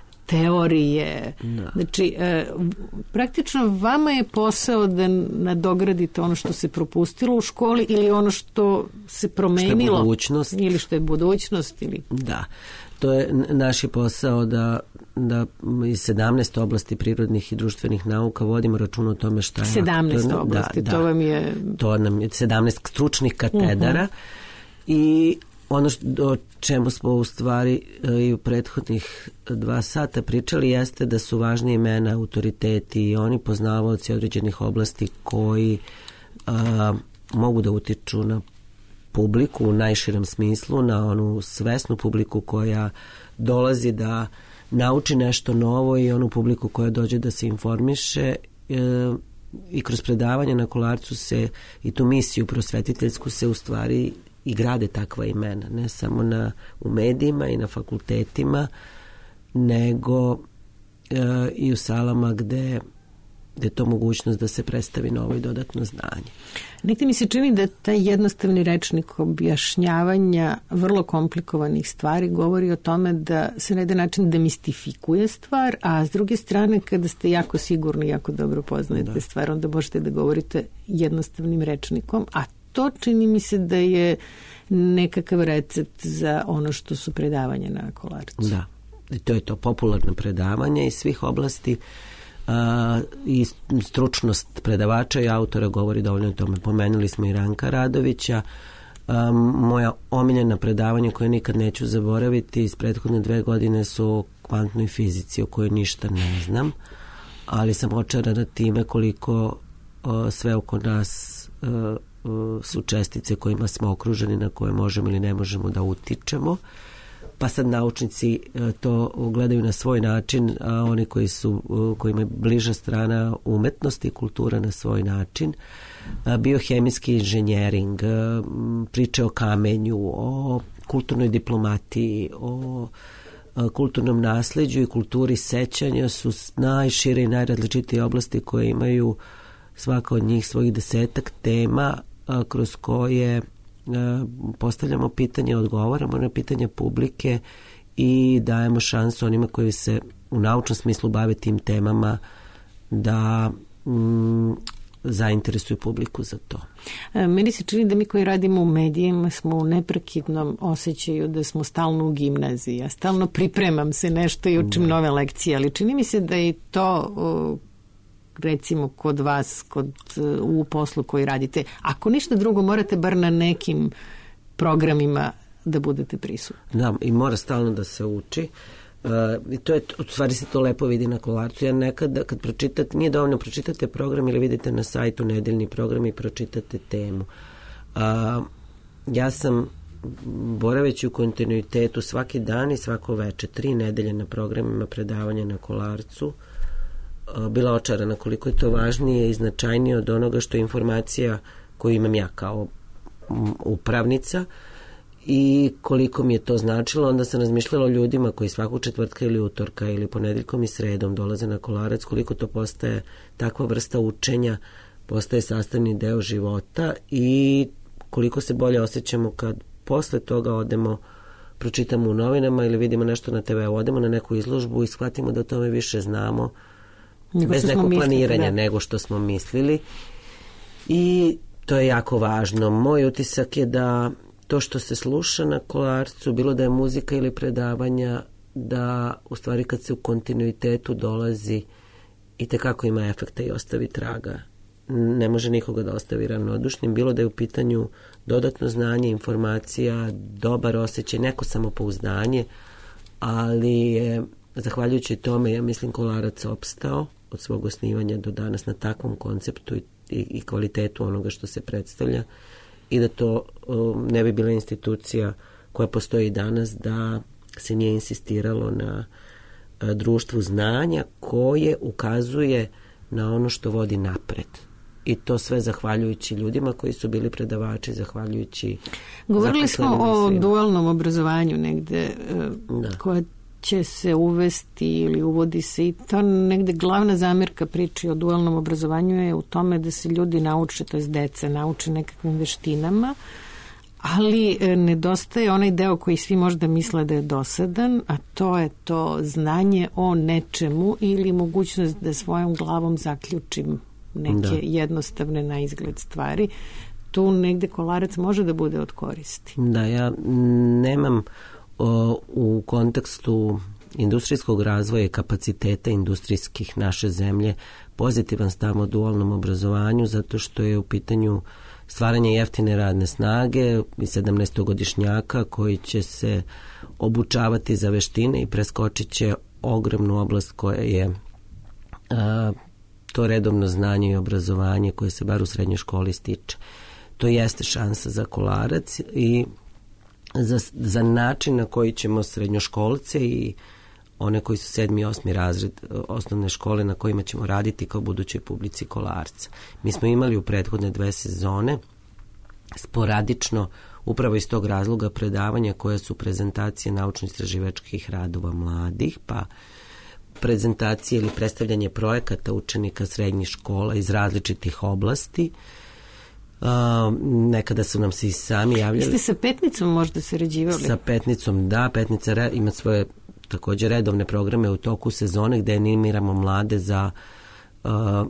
teorije. No. Znači, e, praktično vama je posao da nadogradite ono što se propustilo u školi ili ono što se promenilo. Što je budućnost. Ili što je budućnost. Ili... Da, to je naš je posao da, da iz sedamnaest oblasti prirodnih i društvenih nauka vodimo račun o tome šta je... sedamnaest to, oblasti, da, to da, vam je... To nam je sedamnaest stručnih katedara uh-huh. i ono što, o čemu smo u stvari i u prethodnih dva sata pričali jeste da su važni imena, autoriteti i oni poznavaoci određenih oblasti koji a, mogu da utiču na publiku u najširem smislu, na onu svesnu publiku koja dolazi da nauči nešto novo i onu publiku koja dođe da se informiše e, i kroz predavanje na Kolarcu se i tu misiju prosvetiteljsku se u stvari i grade takva imena, ne samo na, u medijima i na fakultetima, nego e, i u salama gde, gde je to mogućnost da se predstavi novo i dodatno znanje. Nekde mi se čini da taj jednostavni rečnik objašnjavanja vrlo komplikovanih stvari govori o tome da se na jedan način demistifikuje stvar, a s druge strane kada ste jako sigurni, jako dobro poznajete da. stvar, onda možete da govorite jednostavnim rečnikom, a to čini mi se da je nekakav recept za ono što su predavanja na Kolarcu. Da, i to je to popularno predavanje iz svih oblasti a, i stručnost predavača i autora govori dovoljno o tome. Pomenuli smo i Ranka Radovića. A, moja omiljena predavanja koje nikad neću zaboraviti iz prethodne dve godine su o kvantnoj fizici o kojoj ništa ne znam, ali sam očarana time koliko a, sve oko nas a, a, su čestice kojima smo okruženi, na koje možemo ili ne možemo da utičemo. Pa sad naučnici to gledaju na svoj način, a oni koji su, kojima je bliža strana umetnosti i kultura na svoj način. Biohemijski inženjering, priče o kamenju, o kulturnoj diplomatiji, o kulturnom nasleđu i kulturi sećanja su najšire i najrazličitije oblasti koje imaju svaka od njih svojih desetak tema kroz koje postavljamo pitanje, odgovaramo na pitanje publike i dajemo šansu onima koji se u naučnom smislu bave tim temama da mm, zainteresuju publiku za to. Meni se čini da mi koji radimo u medijima smo u neprekidnom osjećaju da smo stalno u gimnaziji. Ja stalno pripremam se nešto i učim nove lekcije, ali čini mi se da i to recimo kod vas, kod, u poslu koji radite. Ako ništa drugo, morate bar na nekim programima da budete prisutni. Da, i mora stalno da se uči. Uh, i to je, u stvari se to lepo vidi na Kolarcu. Ja nekad, kad pročitate, nije dovoljno pročitate program ili vidite na sajtu nedeljni program i pročitate temu. Uh, ja sam boraveći u kontinuitetu svaki dan i svako veče, tri nedelje na programima predavanja na Kolarcu, bila očarana koliko je to važnije i značajnije od onoga što je informacija koju imam ja kao upravnica i koliko mi je to značilo. Onda sam razmišljala o ljudima koji svakog četvrtka ili utorka ili ponedeljkom i sredom dolaze na Kolarac, koliko to postaje takva vrsta učenja, postaje sastavni deo života i koliko se bolje osjećamo kad posle toga odemo, pročitamo u novinama ili vidimo nešto na te veu, odemo na neku izložbu i shvatimo da o tome više znamo nego bez nekog planiranja mislili, nego što smo mislili. I to je jako važno. Moj utisak je da to što se sluša na Kolarcu, bilo da je muzika ili predavanja, da u stvari kad se u kontinuitetu dolazi i tekako ima efekta i ostavi traga. Ne može nikoga da ostavi ravnodušnim, bilo da je u pitanju dodatno znanje, informacija, dobar osjećaj, neko samopouzdanje, ali je zahvaljujući tome, ja mislim, Kolarac opstao od svog osnivanja do danas na takvom konceptu i, i, i kvalitetu onoga što se predstavlja i da to um, ne bi bila institucija koja postoji danas da se nije insistiralo na uh, društvu znanja koje ukazuje na ono što vodi napred. I to sve zahvaljujući ljudima koji su bili predavači, zahvaljujući... Govorili smo o dualnom obrazovanju negde uh, koje će se uvesti ili uvodi se i to negde glavna zamjerka priči o dualnom obrazovanju je u tome da se ljudi nauče, to je deca, nauče nekakvim veštinama, ali nedostaje onaj deo koji svi možda misle da je dosadan, a to je to znanje o nečemu ili mogućnost da svojom glavom zaključim neke da. jednostavne na izgled stvari. Tu negde Kolarac može da bude od koristi. Da, ja nemam o, u kontekstu industrijskog razvoja i kapaciteta industrijskih naše zemlje pozitivan stav o dualnom obrazovanju zato što je u pitanju stvaranje jeftine radne snage i sedamnaestogodišnjaka koji će se obučavati za veštine i preskočit će ogromnu oblast koja je a, to redovno znanje i obrazovanje koje se bar u srednjoj školi stiče. To jeste šansa za Kolarac i za, za način na koji ćemo srednjoškolce i one koji su sedmi i osmi razred osnovne škole na kojima ćemo raditi kao budućoj publici Kolarca. Mi smo imali u prethodne dve sezone sporadično upravo iz tog razloga predavanja koje su prezentacije naučno-istraživačkih radova mladih, pa prezentacije ili predstavljanje projekata učenika srednjih škola iz različitih oblasti. Uh, nekada su nam se i sami javljali. Jeste sa Petnicom možda sarađivali? Sa Petnicom, da. Petnica re, ima svoje također redovne programe u toku sezone gde animiramo mlade za uh,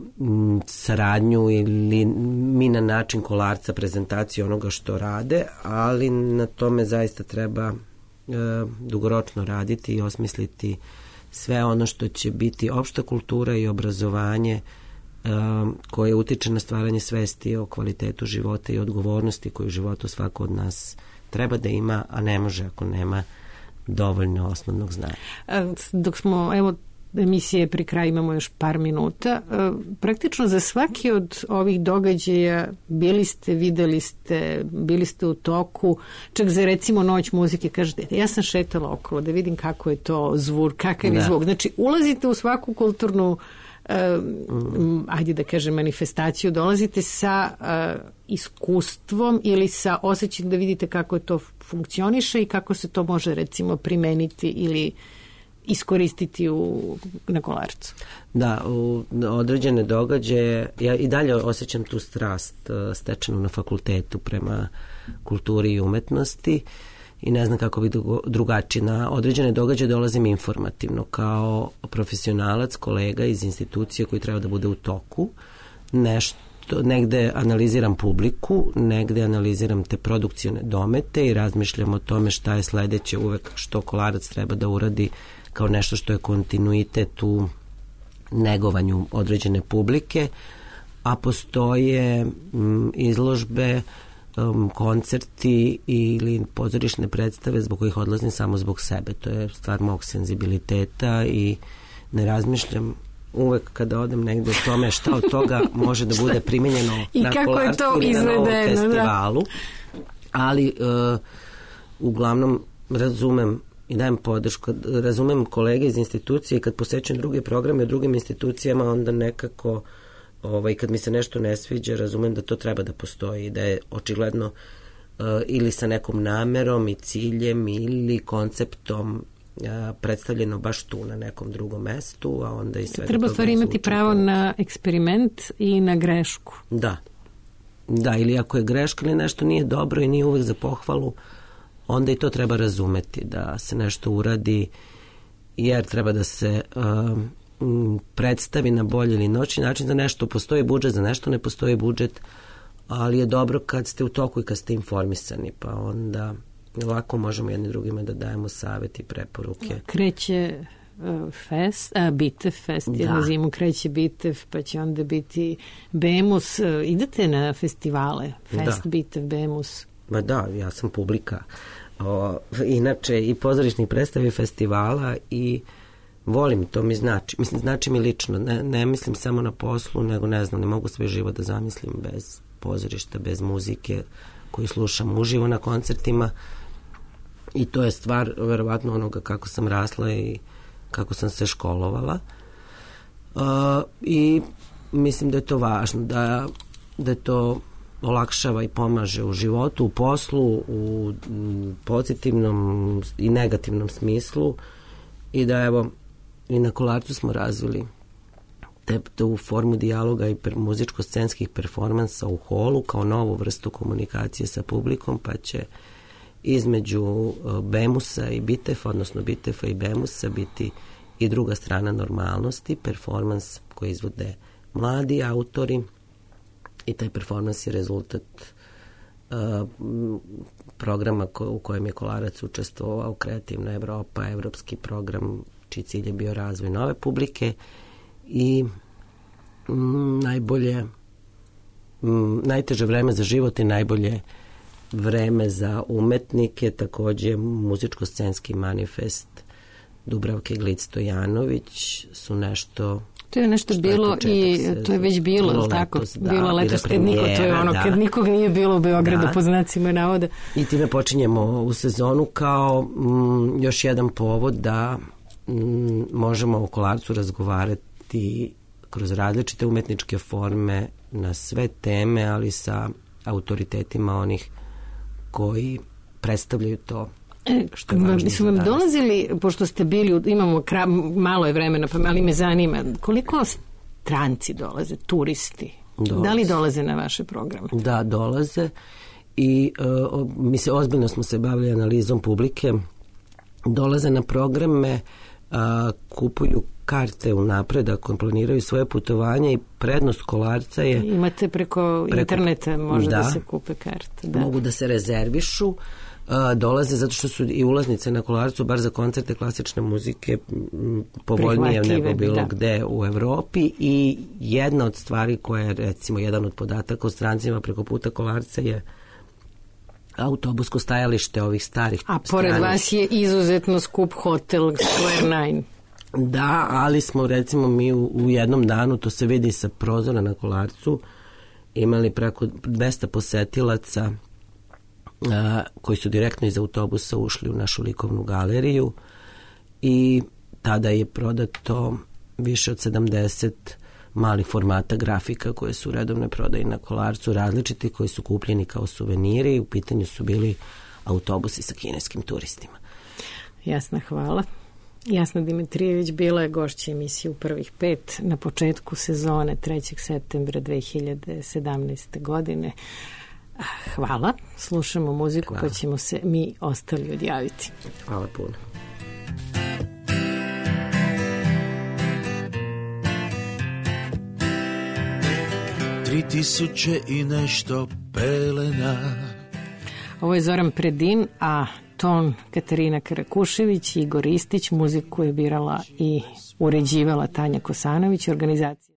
saradnju ili mi na način Kolarca prezentaciju onoga što rade, ali na tome zaista treba uh, dugoročno raditi i osmisliti sve ono što će biti opšta kultura i obrazovanje um, koje utiče na stvaranje svesti o kvalitetu života i odgovornosti koju u životu svako od nas treba da ima, a ne može ako nema dovoljno osnovnog znanja. Dok smo, evo, emisije pri kraju, imamo još par minuta. Praktično za svaki od ovih događaja bili ste, videli ste, bili ste u toku, čak za recimo Noć muzike, kažete, ja sam šetala okolo da vidim kako je to zvuk, kakav je Da. zvuk. Znači, ulazite u svaku kulturnu um, ajde da kažem manifestaciju, dolazite sa uh, iskustvom ili sa osjećajem da vidite kako je to funkcioniše i kako se to može recimo primeniti ili iskoristiti u, na Kolarcu. Da, u određene događaje, ja i dalje osjećam tu strast uh, stečenu na fakultetu prema kulturi i umetnosti i ne znam kako bi drugačije. Na određene događaje dolazim informativno kao profesionalac, kolega iz institucije koji treba da bude u toku. Nešto, negde analiziram publiku, negde analiziram te produkcijone domete i razmišljam o tome šta je sledeće uvek što Kolarac treba da uradi kao nešto što je kontinuitet u negovanju određene publike, a postoje m, izložbe, um, koncerti ili pozorišne predstave zbog kojih odlazim samo zbog sebe. To je stvar mog senzibiliteta i ne razmišljam uvek kada odem negde o tome šta od toga može da bude primenjeno I na Kolarcu ili na novom festivalu. Da. Ali uh, uglavnom razumem i dajem podršku. Razumem kolege iz institucije i kad posećam druge programe u drugim institucijama, onda nekako ovaj, kad mi se nešto ne sviđa, razumem da to treba da postoji, da je očigledno uh, ili sa nekom namerom i ciljem ili konceptom uh, predstavljeno baš tu na nekom drugom mestu, a onda i sve... Treba stvari imati pravo na eksperiment i na grešku. Da. Da, ili ako je greška ili nešto nije dobro i nije uvek za pohvalu, onda i to treba razumeti, da se nešto uradi, jer treba da se um, predstavi na bolji ili noćni način. Za nešto postoji budžet, za nešto ne postoji budžet, ali je dobro kad ste u toku i kad ste informisani, pa onda lako možemo jedni drugima da dajemo savjet i preporuke. Kreće uh, fest, a, Bitev fest, jer na zimu kreće Bitev, pa će onda biti Bemus. Uh, idete na festivale? Fest, da. Bitev, Bemus? Ma da, ja sam publika. O, inače i pozorišnih predstava i festivala i volim, to mi znači. Mislim, znači mi lično. Ne, ne mislim samo na poslu, nego ne znam, ne mogu sve život da zamislim bez pozorišta, bez muzike koju slušam uživo na koncertima i to je stvar verovatno onoga kako sam rasla i kako sam se školovala. Uh, I mislim da je to važno, da, da je to olakšava i pomaže u životu, u poslu, u pozitivnom i negativnom smislu i da evo i na Kolarcu smo razvili te, tu formu dijaloga i per, muzičko-scenskih performansa u holu kao novu vrstu komunikacije sa publikom, pa će između Bemusa i Bitefa, odnosno Bitefa i Bemusa biti i druga strana normalnosti, performans koji izvode mladi autori i taj performans je rezultat uh, programa ko, u kojem je Kolarac učestvovao, Kreativna Evropa, evropski program čiji cilj je bio razvoj nove publike i mm, najbolje mm, najteže vreme za život i najbolje vreme za umetnike, takođe muzičko-scenski manifest Dubravke Glic-Stojanović su nešto... To je nešto bilo i to je već bilo, bilo tako? Letos, da, bilo letos kad niko, to je ono, da. Kad nikog nije bilo u Beogradu, da. Po znacima navoda. I time počinjemo u sezonu kao mm, još jedan povod da mm, možemo u Kolarcu razgovarati kroz različite umetničke forme na sve teme, ali sa autoritetima onih koji predstavljaju to. Što je važno. Su vam dolazili, pošto ste bili, imamo kra, malo je vremena, pa ali me zanima, koliko stranci dolaze, turisti? Dolaze. Da li dolaze na vaše programe? Da, dolaze i uh, mi se ozbiljno smo se bavili analizom publike. Dolaze na programe, uh, kupuju karte unapred ako planiraju svoje putovanje i prednost Kolarca je... Imate preko, preko interneta može da, da se kupe karte. Da. Mogu da se rezervišu. A, dolaze zato što su i ulaznice na Kolarcu, bar za koncerte klasične muzike, m, povoljnije nego bilo da. Gde u Evropi, i jedna od stvari koja je, recimo, jedan od podataka o strancima preko puta Kolarca je autobusko stajalište ovih starih A pored stranih. Vas je izuzetno skup hotel Square Nine. Da, ali smo, recimo, mi u, u jednom danu, to se vidi sa prozora na Kolarcu, imali preko dvesta posetilaca a, koji su direktno iz autobusa ušli u našu likovnu galeriju, i tada je prodato više od sedamdeset malih formata grafika koje su u redovnoj prodaji na Kolarcu, različiti, koji su kupljeni kao suveniri. U pitanju su bili autobusi sa kineskim turistima. Jasna, hvala. Jasna Dimitrijević bila je gošća emisije U prvih pet na početku sezone trećeg septembra dve hiljade sedamnaeste. godine. Hvala. Slušamo muziku, hvala. Pa ćemo se mi ostali odjaviti. Hvala puno. Tri tisuće i nešto pelena. Ovo je Zoran Predin, a ton Katarina Karakušević i Igor Istić, muziku je birala i uređivala Tanja Kosanović, organizacija